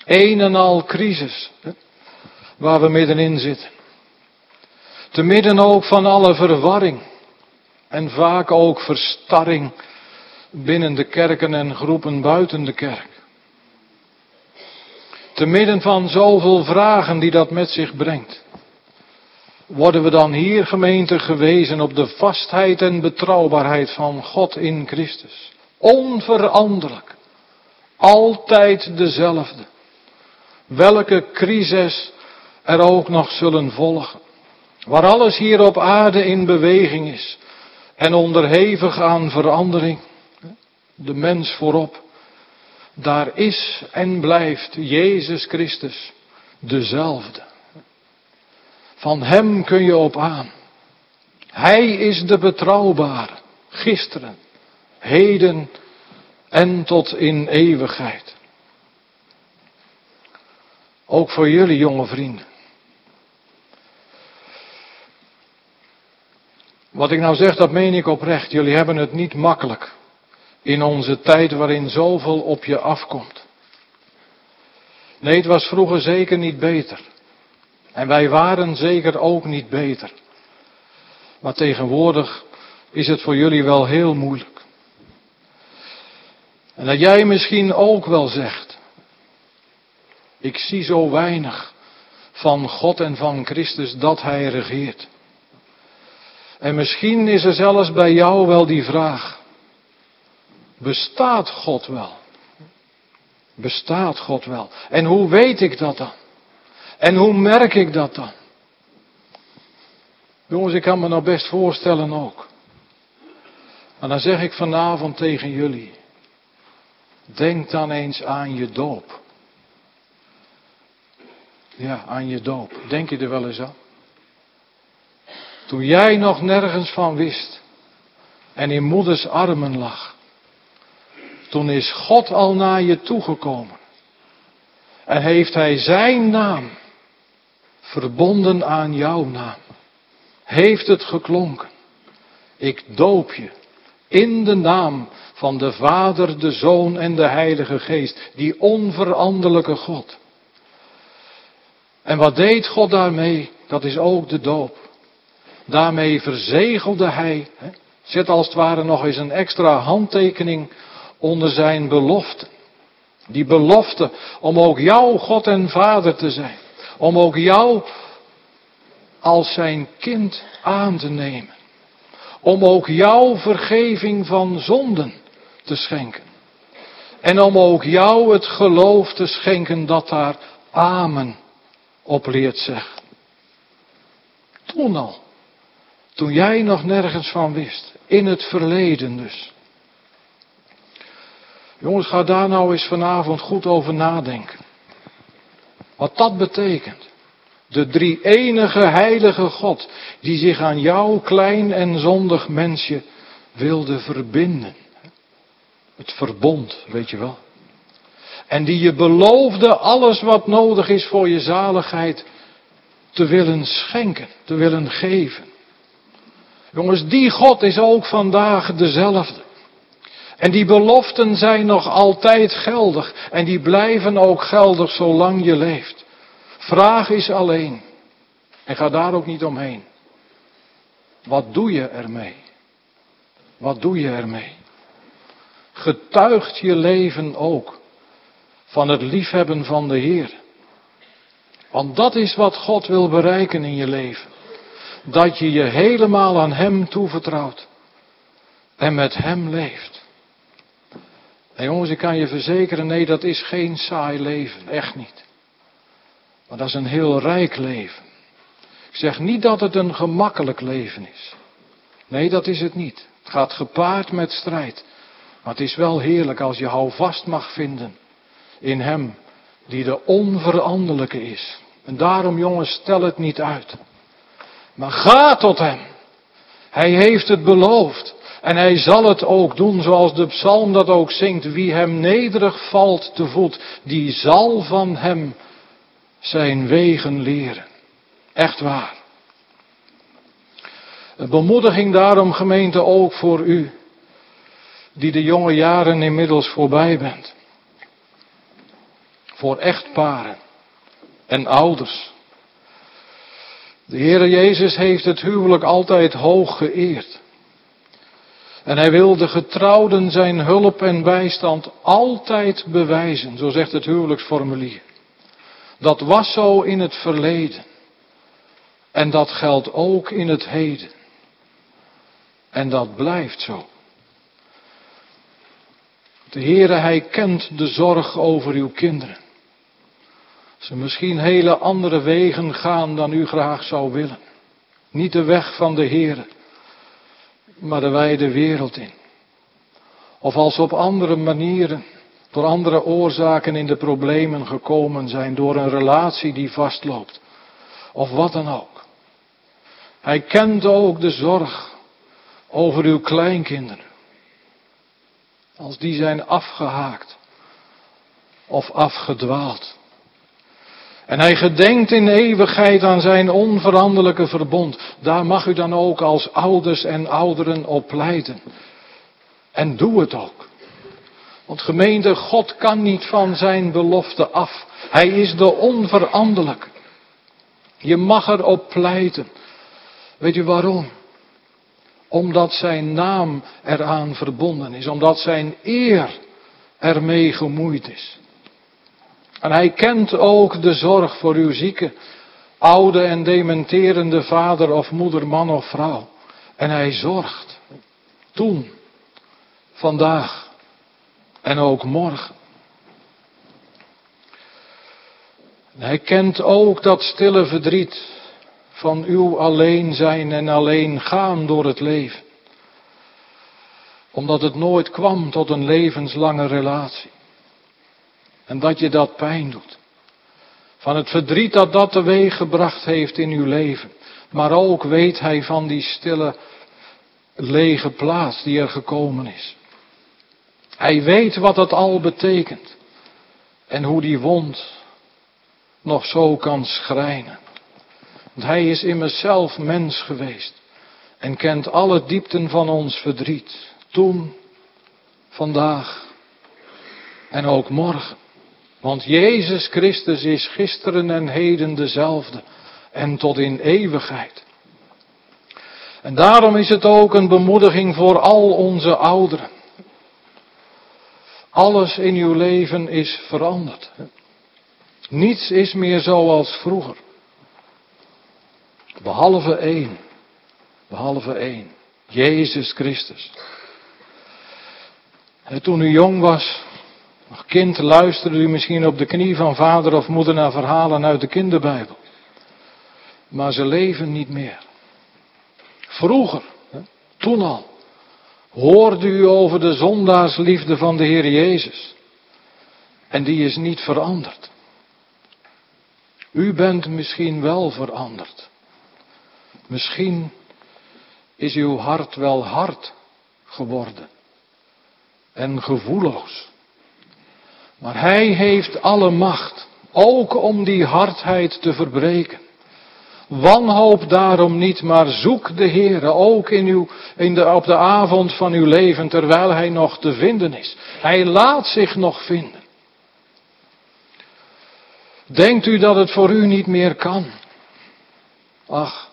Speaker 2: Een en al crisis, hè, waar we middenin zitten. Te midden ook van alle verwarring en vaak ook verstarring binnen de kerken en groepen buiten de kerk. Te midden van zoveel vragen die dat met zich brengt, worden we dan hier, gemeente, gewezen op de vastheid en betrouwbaarheid van God in Christus. Onveranderlijk. Altijd dezelfde. Welke crisis er ook nog zullen volgen. Waar alles hier op aarde in beweging is en onderhevig aan verandering. De mens voorop. Daar is en blijft Jezus Christus dezelfde. Van Hem kun je op aan. Hij is de betrouwbare, gisteren, heden en tot in eeuwigheid. Ook voor jullie jonge vrienden. Wat ik nou zeg, dat meen ik oprecht. Jullie hebben het niet makkelijk in onze tijd waarin zoveel op je afkomt. Nee, het was vroeger zeker niet beter. En wij waren zeker ook niet beter. Maar tegenwoordig is het voor jullie wel heel moeilijk. En dat jij misschien ook wel zegt: ik zie zo weinig van God en van Christus dat Hij regeert. En misschien is er zelfs bij jou wel die vraag: bestaat God wel? Bestaat God wel? En hoe weet ik dat dan? En hoe merk ik dat dan? Jongens, ik kan me nou best voorstellen ook. Maar dan zeg ik vanavond tegen jullie: denk dan eens aan je doop. Ja, aan je doop. Denk je er wel eens aan? Toen jij nog nergens van wist en in moeders armen lag, toen is God al naar je toegekomen. En heeft Hij zijn naam verbonden aan jouw naam. Heeft het geklonken: ik doop je in de naam van de Vader, de Zoon en de Heilige Geest, die onveranderlijke God. En wat deed God daarmee? Dat is ook de doop. Daarmee verzegelde Hij, hè, zet als het ware nog eens een extra handtekening onder zijn belofte. Die belofte om ook jou God en Vader te zijn. Om ook jou als zijn kind aan te nemen. Om ook jou vergeving van zonden te schenken. En om ook jou het geloof te schenken dat daar amen op leert zeggen. Toen al. Toen jij nog nergens van wist. In het verleden dus. Jongens, ga daar nou eens vanavond goed over nadenken. Wat dat betekent. De drie-enige heilige God die zich aan jouw klein en zondig mensje wilde verbinden. Het verbond, weet je wel. En die je beloofde alles wat nodig is voor je zaligheid te willen schenken, te willen geven. Jongens, die God is ook vandaag dezelfde. En die beloften zijn nog altijd geldig. En die blijven ook geldig zolang je leeft. Vraag is alleen, en ga daar ook niet omheen: wat doe je ermee? Wat doe je ermee? Getuigt je leven ook van het liefhebben van de Heer? Want dat is wat God wil bereiken in je leven. Dat je je helemaal aan Hem toevertrouwt en met Hem leeft. En jongens, ik kan je verzekeren, nee, dat is geen saai leven, echt niet. Maar dat is een heel rijk leven. Ik zeg niet dat het een gemakkelijk leven is. Nee, dat is het niet. Het gaat gepaard met strijd. Maar het is wel heerlijk als je houvast mag vinden in Hem die de onveranderlijke is. En daarom, jongens, stel het niet uit. Maar ga tot Hem. Hij heeft het beloofd. En Hij zal het ook doen zoals de psalm dat ook zingt. Wie Hem nederig valt te voet, die zal van Hem zijn wegen leren. Echt waar. Een bemoediging daarom, gemeente, ook voor u, die de jonge jaren inmiddels voorbij bent. voor echtparen en ouders. De Heere Jezus heeft het huwelijk altijd hoog geëerd. En hij wil de getrouwden zijn hulp en bijstand altijd bewijzen, zo zegt het huwelijksformulier. Dat was zo in het verleden. En dat geldt ook in het heden. En dat blijft zo. De Heere, hij kent de zorg over uw kinderen. Ze misschien hele andere wegen gaan dan u graag zou willen. Niet de weg van de Heere, maar de wijde wereld in. Of als ze op andere manieren, door andere oorzaken in de problemen gekomen zijn, door een relatie die vastloopt. Of wat dan ook. Hij kent ook de zorg over uw kleinkinderen. Als die zijn afgehaakt of afgedwaald. En hij gedenkt in eeuwigheid aan zijn onveranderlijke verbond. Daar mag u dan ook als ouders en ouderen op pleiten. En doe het ook. Want gemeente, God kan niet van zijn belofte af. Hij is de onveranderlijke. Je mag erop pleiten. Weet u waarom? Omdat zijn naam eraan verbonden is. Omdat zijn eer ermee gemoeid is. En hij kent ook de zorg voor uw zieke, oude en dementerende vader of moeder, man of vrouw. En hij zorgt. Toen, vandaag en ook morgen. En hij kent ook dat stille verdriet van uw alleen zijn en alleen gaan door het leven. Omdat het nooit kwam tot een levenslange relatie. En dat je dat pijn doet. Van het verdriet dat dat teweeg gebracht heeft in uw leven. Maar ook weet hij van die stille, lege plaats die er gekomen is. Hij weet wat het al betekent. En hoe die wond nog zo kan schrijnen. Want hij is immers zelf mens geweest. En kent alle diepten van ons verdriet. Toen, vandaag en ook morgen. Want Jezus Christus is gisteren en heden dezelfde. En tot in eeuwigheid. En daarom is het ook een bemoediging voor al onze ouderen. Alles in uw leven is veranderd. Niets is meer zoals vroeger. Behalve één. Behalve één. Jezus Christus. En toen u jong was, nog kind, luisterde u misschien op de knie van vader of moeder naar verhalen uit de kinderbijbel. Maar ze leven niet meer. Vroeger, toen al, hoorde u over de zondaarsliefde van de Heer Jezus. En die is niet veranderd. U bent misschien wel veranderd. Misschien is uw hart wel hard geworden. En gevoelloos. Maar hij heeft alle macht. Ook om die hardheid te verbreken. Wanhoop daarom niet, maar zoek de Heere ook in uw, in de, op de avond van uw leven, terwijl hij nog te vinden is. Hij laat zich nog vinden. Denkt u dat het voor u niet meer kan? Ach,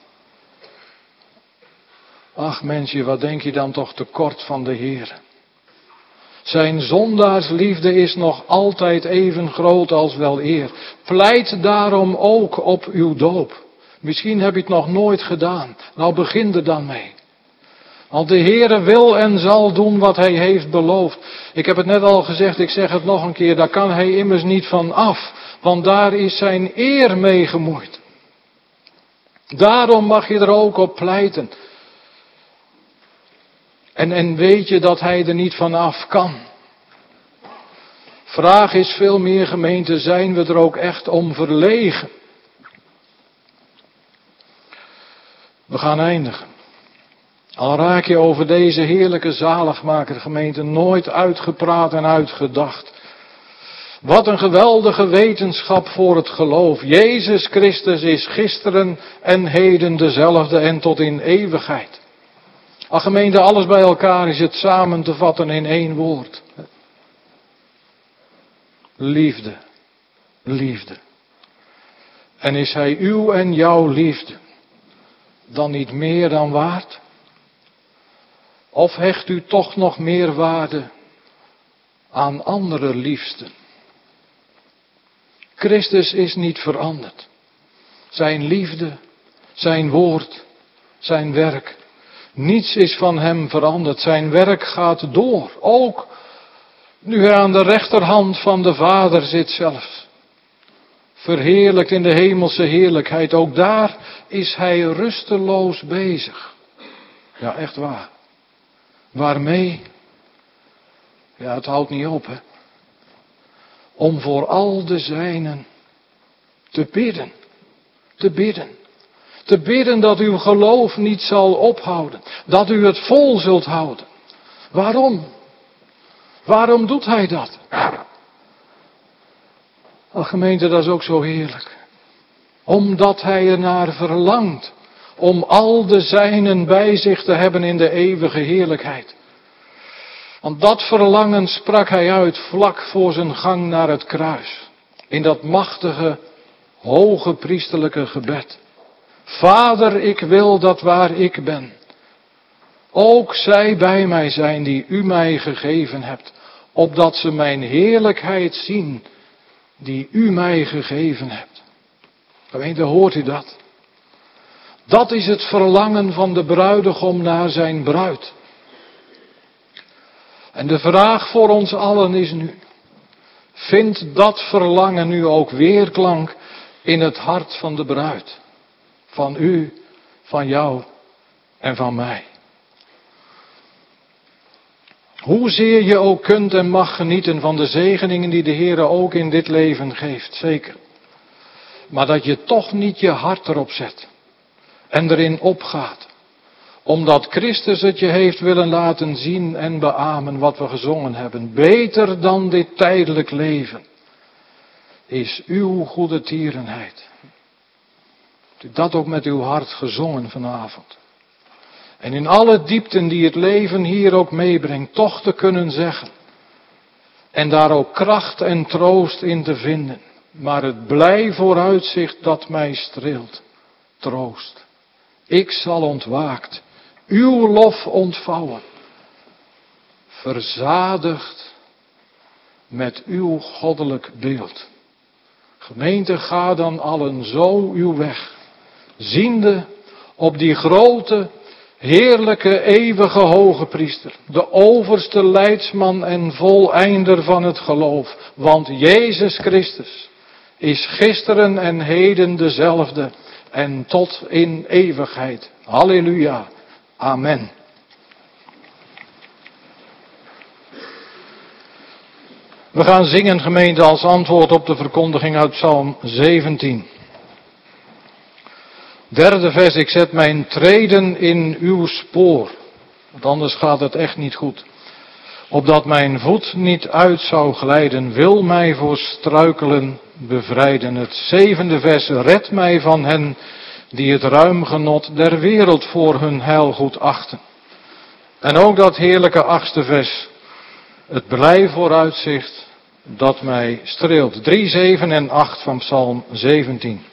Speaker 2: ach mensje, wat denk je dan toch tekort van de Heere? Zijn zondaarsliefde is nog altijd even groot als wel eer. Pleit daarom ook op uw doop. Misschien heb je het nog nooit gedaan. Nou, begin er dan mee. Want de Heere wil en zal doen wat hij heeft beloofd. Ik heb het net al gezegd, ik zeg het nog een keer. Daar kan hij immers niet van af. Want daar is zijn eer mee gemoeid. Daarom mag je er ook op pleiten. En, en weet je dat hij er niet van af kan. Vraag is veel meer, gemeente, zijn we er ook echt om verlegen? We gaan eindigen. Al raak je over deze heerlijke zaligmaker, gemeente, nooit uitgepraat en uitgedacht. Wat een geweldige wetenschap voor het geloof. Jezus Christus is gisteren en heden dezelfde en tot in eeuwigheid. Ach gemeente, alles bij elkaar is het samen te vatten in één woord. Liefde. liefde? En is hij uw en jouw liefde dan niet meer dan waard? Of hecht u toch nog meer waarde aan andere liefsten? Christus is niet veranderd. Zijn liefde, zijn woord, zijn werk. Niets is van hem veranderd. Zijn werk gaat door. Ook nu hij aan de rechterhand van de Vader zit zelfs. Verheerlijkt in de hemelse heerlijkheid. Ook daar is hij rusteloos bezig. Ja, echt waar. Waarmee? Ja, het houdt niet op, hè. Om voor al de zijnen te bidden. Te bidden. Te bidden dat uw geloof niet zal ophouden. Dat u het vol zult houden. Waarom? Waarom doet hij dat? Ach, gemeente, dat is ook zo heerlijk. Omdat hij ernaar verlangt om al de zijnen bij zich te hebben in de eeuwige heerlijkheid. Want dat verlangen sprak hij uit vlak voor zijn gang naar het kruis. In dat machtige, hoge priesterlijke gebed. Vader, ik wil dat waar ik ben, ook zij bij mij zijn die u mij gegeven hebt, opdat ze mijn heerlijkheid zien die u mij gegeven hebt. Gemeente, hoort u dat? Dat is het verlangen van de bruidegom naar zijn bruid. En de vraag voor ons allen is nu, vindt dat verlangen nu ook weerklank in het hart van de bruid? Van u, van jou en van mij. Hoezeer je ook kunt en mag genieten van de zegeningen die de Heer ook in dit leven geeft, zeker. Maar dat je toch niet je hart erop zet en erin opgaat. Omdat Christus het je heeft willen laten zien en beamen wat we gezongen hebben. Beter dan dit tijdelijk leven is uw goede tierenheid. Hebt u dat ook met uw hart gezongen vanavond? En in alle diepten die het leven hier ook meebrengt, toch te kunnen zeggen. En daar ook kracht en troost in te vinden. Maar het blij vooruitzicht dat mij streelt. Troost. Ik zal ontwaakt uw lof ontvouwen. Verzadigd met uw goddelijk beeld. Gemeente, ga dan allen zo uw weg. Ziende op die grote, heerlijke, eeuwige hoge priester. De overste leidsman en voleinder van het geloof. Want Jezus Christus is gisteren en heden dezelfde. En tot in eeuwigheid. Halleluja. Amen. We gaan zingen, gemeente, als antwoord op de verkondiging uit Psalm zeventien. Derde vers, ik zet mijn treden in uw spoor. Want anders gaat het echt niet goed. Opdat mijn voet niet uit zou glijden, wil mij voor struikelen bevrijden. Het zevende vers, red mij van hen die het ruim genot der wereld voor hun heilgoed achten. En ook dat heerlijke achtste vers, het blij vooruitzicht dat mij streelt. drie, zeven en acht van Psalm zeventien.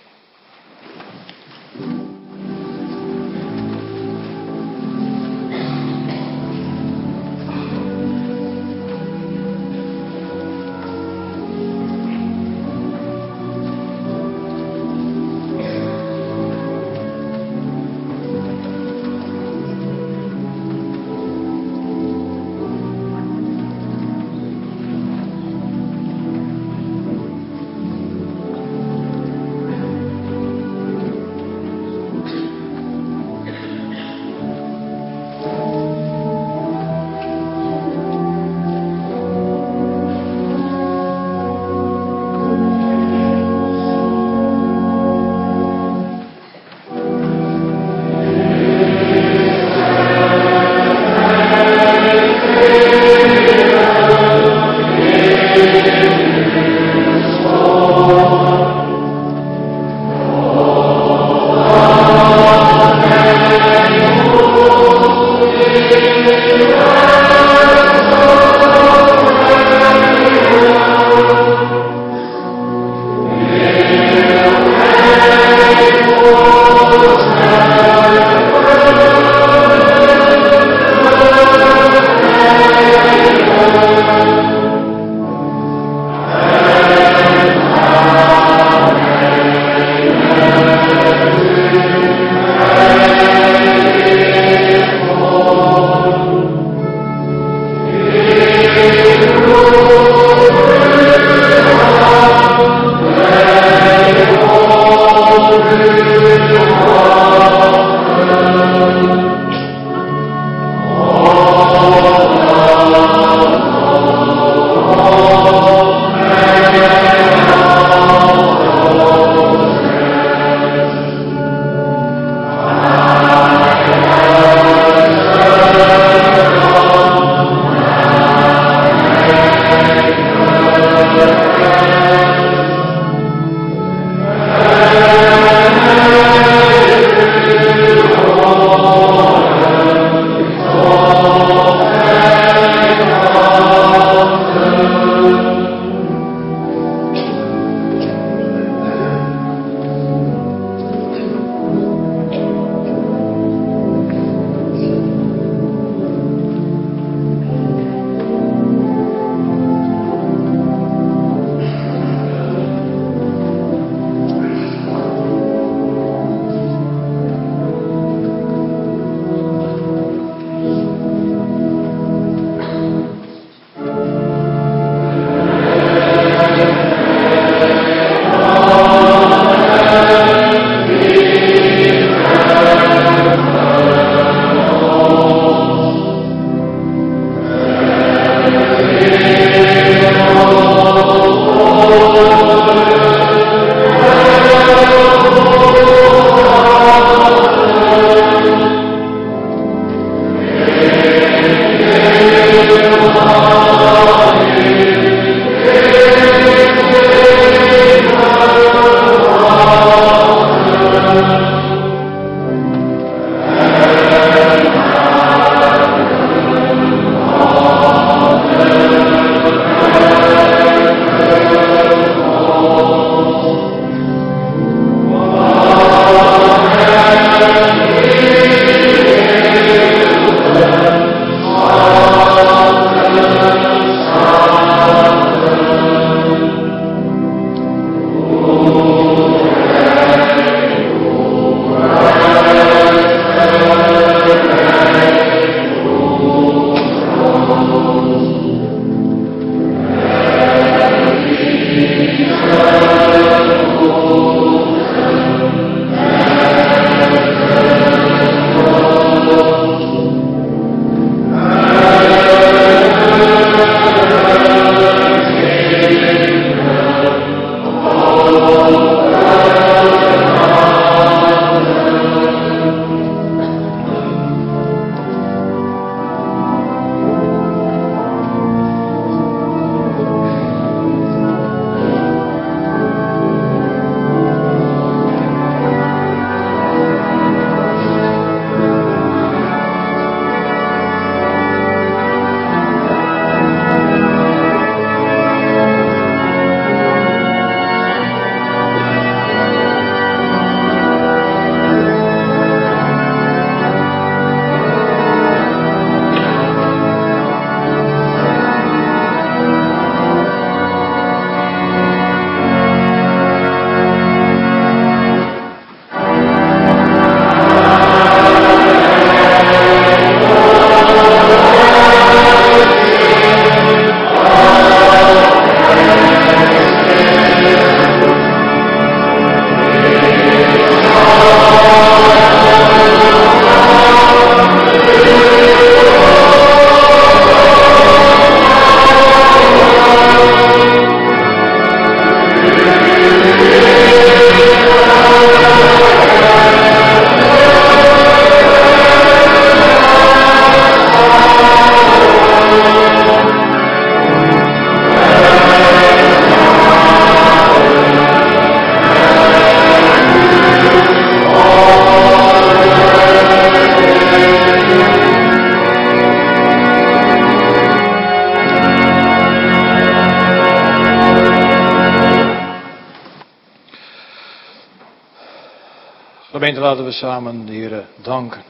Speaker 2: Gemeente, laten we samen de Heer danken.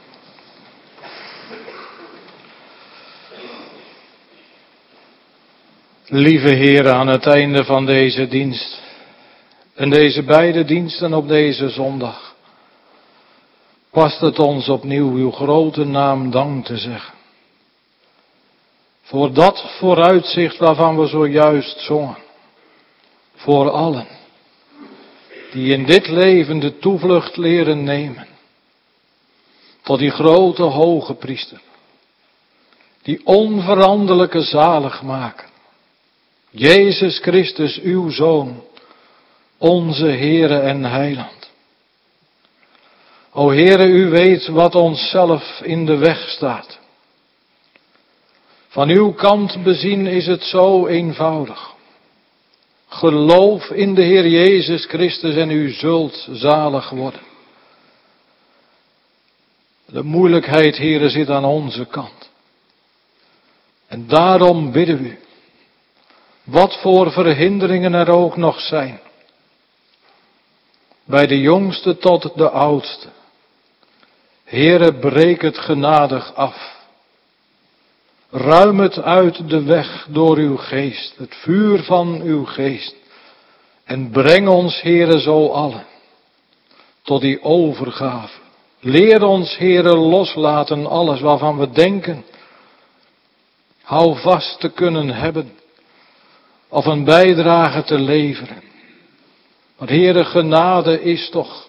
Speaker 2: Lieve Heer, aan het einde van deze dienst en deze beide diensten op deze zondag, past het ons opnieuw uw grote naam dank te zeggen. Voor dat vooruitzicht waarvan we zojuist zongen. Voor allen die in dit leven de toevlucht leren nemen tot die grote hoge priester, die onveranderlijke zaligmaker, Jezus Christus, uw Zoon, onze Heere en Heiland. O Heere, u weet wat ons zelf in de weg staat. Van uw kant bezien is het zo eenvoudig. Geloof in de Heer Jezus Christus en u zult zalig worden. De moeilijkheid, Heere, zit aan onze kant. En daarom bidden we u, wat voor verhinderingen er ook nog zijn, bij de jongste tot de oudste, Heere, breek het genadig af. Ruim het uit de weg door uw geest, het vuur van uw geest. En breng ons, Heere, zo allen tot die overgave. Leer ons, Heere, loslaten alles waarvan we denken, hou vast te kunnen hebben of een bijdrage te leveren. Maar Heere, genade is toch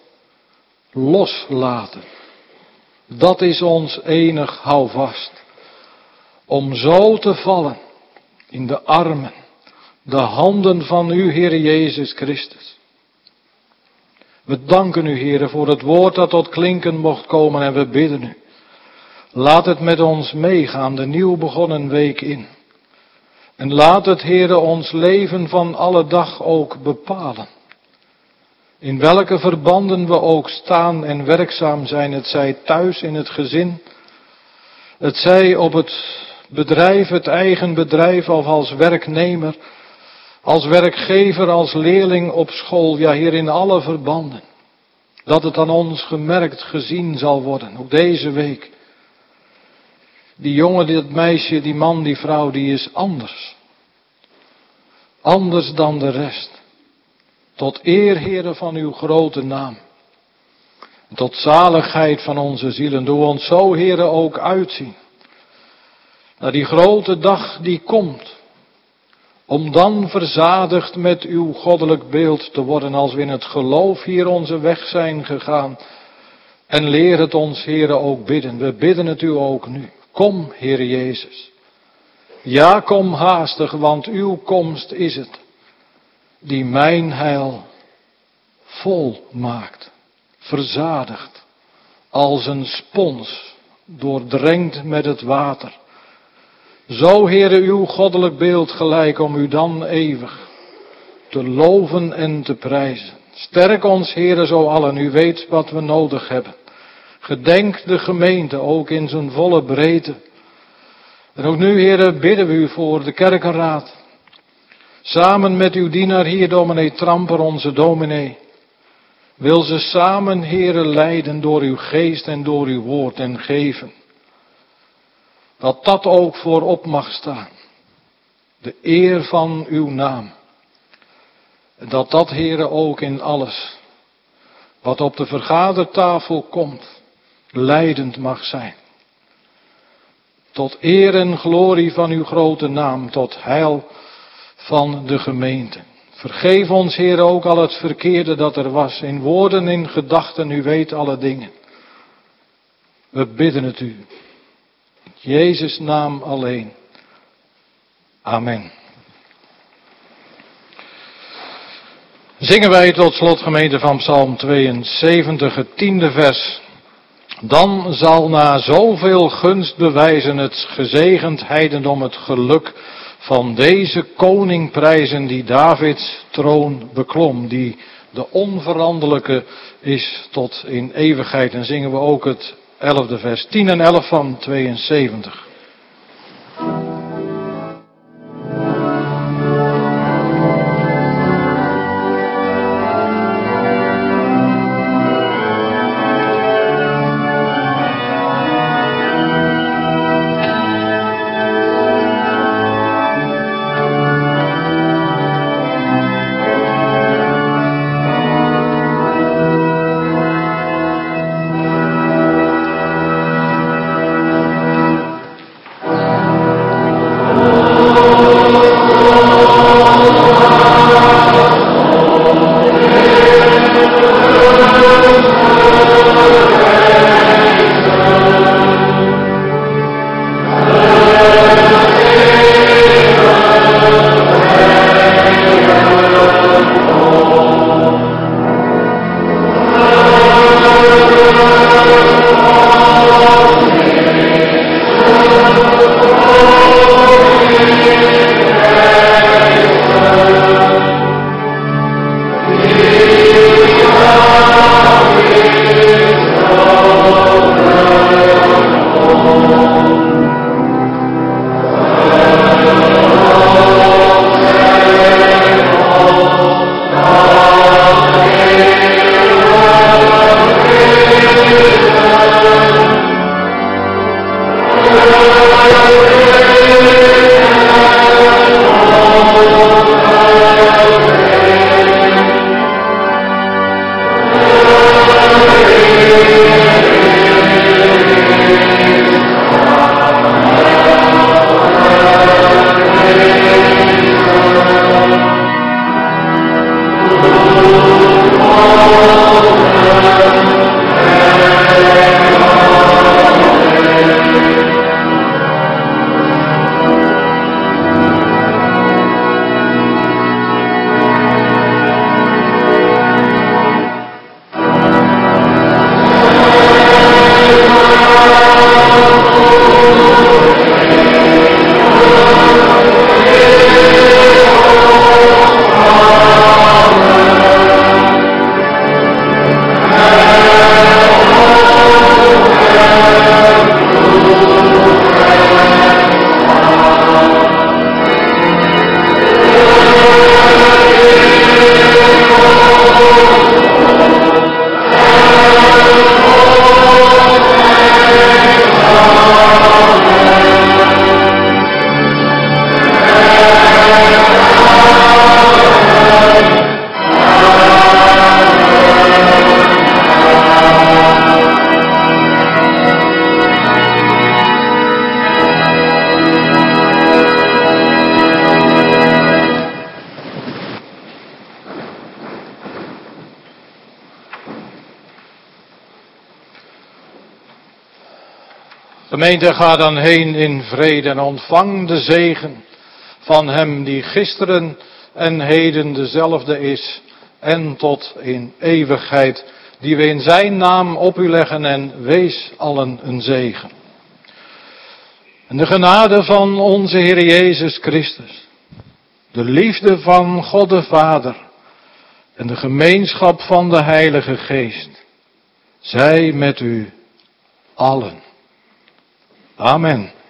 Speaker 2: loslaten. Dat is ons enig houvast. Om zo te vallen in de armen, de handen van uw Heer Jezus Christus. We danken u, Heere, voor het woord dat tot klinken mocht komen en we bidden u. Laat het met ons meegaan, de nieuw begonnen week in. En laat het, Heere, ons leven van alle dag ook bepalen. In welke verbanden we ook staan en werkzaam zijn, het zij thuis in het gezin, het zij op het bedrijf, het eigen bedrijf of als werknemer, als werkgever, als leerling op school, ja, hier in alle verbanden. Dat het aan ons gemerkt, gezien zal worden, ook deze week. Die jongen, dat meisje, die man, die vrouw, die is anders. Anders dan de rest. Tot eer, Heere, van uw grote naam. En tot zaligheid van onze zielen. Doe ons zo, Heere, ook uitzien. Naar die grote dag die komt. Om dan verzadigd met uw goddelijk beeld te worden als we in het geloof hier onze weg zijn gegaan. En leer het ons, Heere, ook bidden. We bidden het u ook nu. Kom, Heere Jezus. Ja, kom haastig, want uw komst is het. Die mijn heil vol maakt. Verzadigt. Als een spons. Doordrenkt met het water. Zo, Heere, uw goddelijk beeld gelijk om u dan eeuwig te loven en te prijzen. Sterk ons, Heere, zo allen. U weet wat we nodig hebben. Gedenk de gemeente ook in zijn volle breedte. En ook nu, Heere, bidden we u voor de kerkenraad. Samen met uw dienaar hier, dominee Tramper, onze dominee. Wil ze samen, Heere, leiden door uw geest en door uw woord en geven. Dat dat ook voorop mag staan. De eer van uw naam. En dat dat, Heere, ook in alles wat op de vergadertafel komt, leidend mag zijn. Tot eer en glorie van uw grote naam, tot heil van de gemeente. Vergeef ons, Heere, ook al het verkeerde dat er was, in woorden, in gedachten, u weet alle dingen. We bidden het u. In Jezus' naam alleen. Amen. Zingen wij tot slot, gemeente, van Psalm tweeënzeventig, het tiende vers. Dan zal na zoveel gunst bewijzen het gezegend heidendom het geluk van deze koning prijzen die Davids troon beklom, die de onveranderlijke is tot in eeuwigheid. En zingen we ook het elfde vers, tien en elf van tweeënzeventig. Gemeente, ga dan heen in vrede en ontvang de zegen van hem die gisteren en heden dezelfde is en tot in eeuwigheid, die we in zijn naam op u leggen en wees allen een zegen. En de genade van onze Heer Jezus Christus, de liefde van God de Vader en de gemeenschap van de Heilige Geest, zij met u allen. Amen.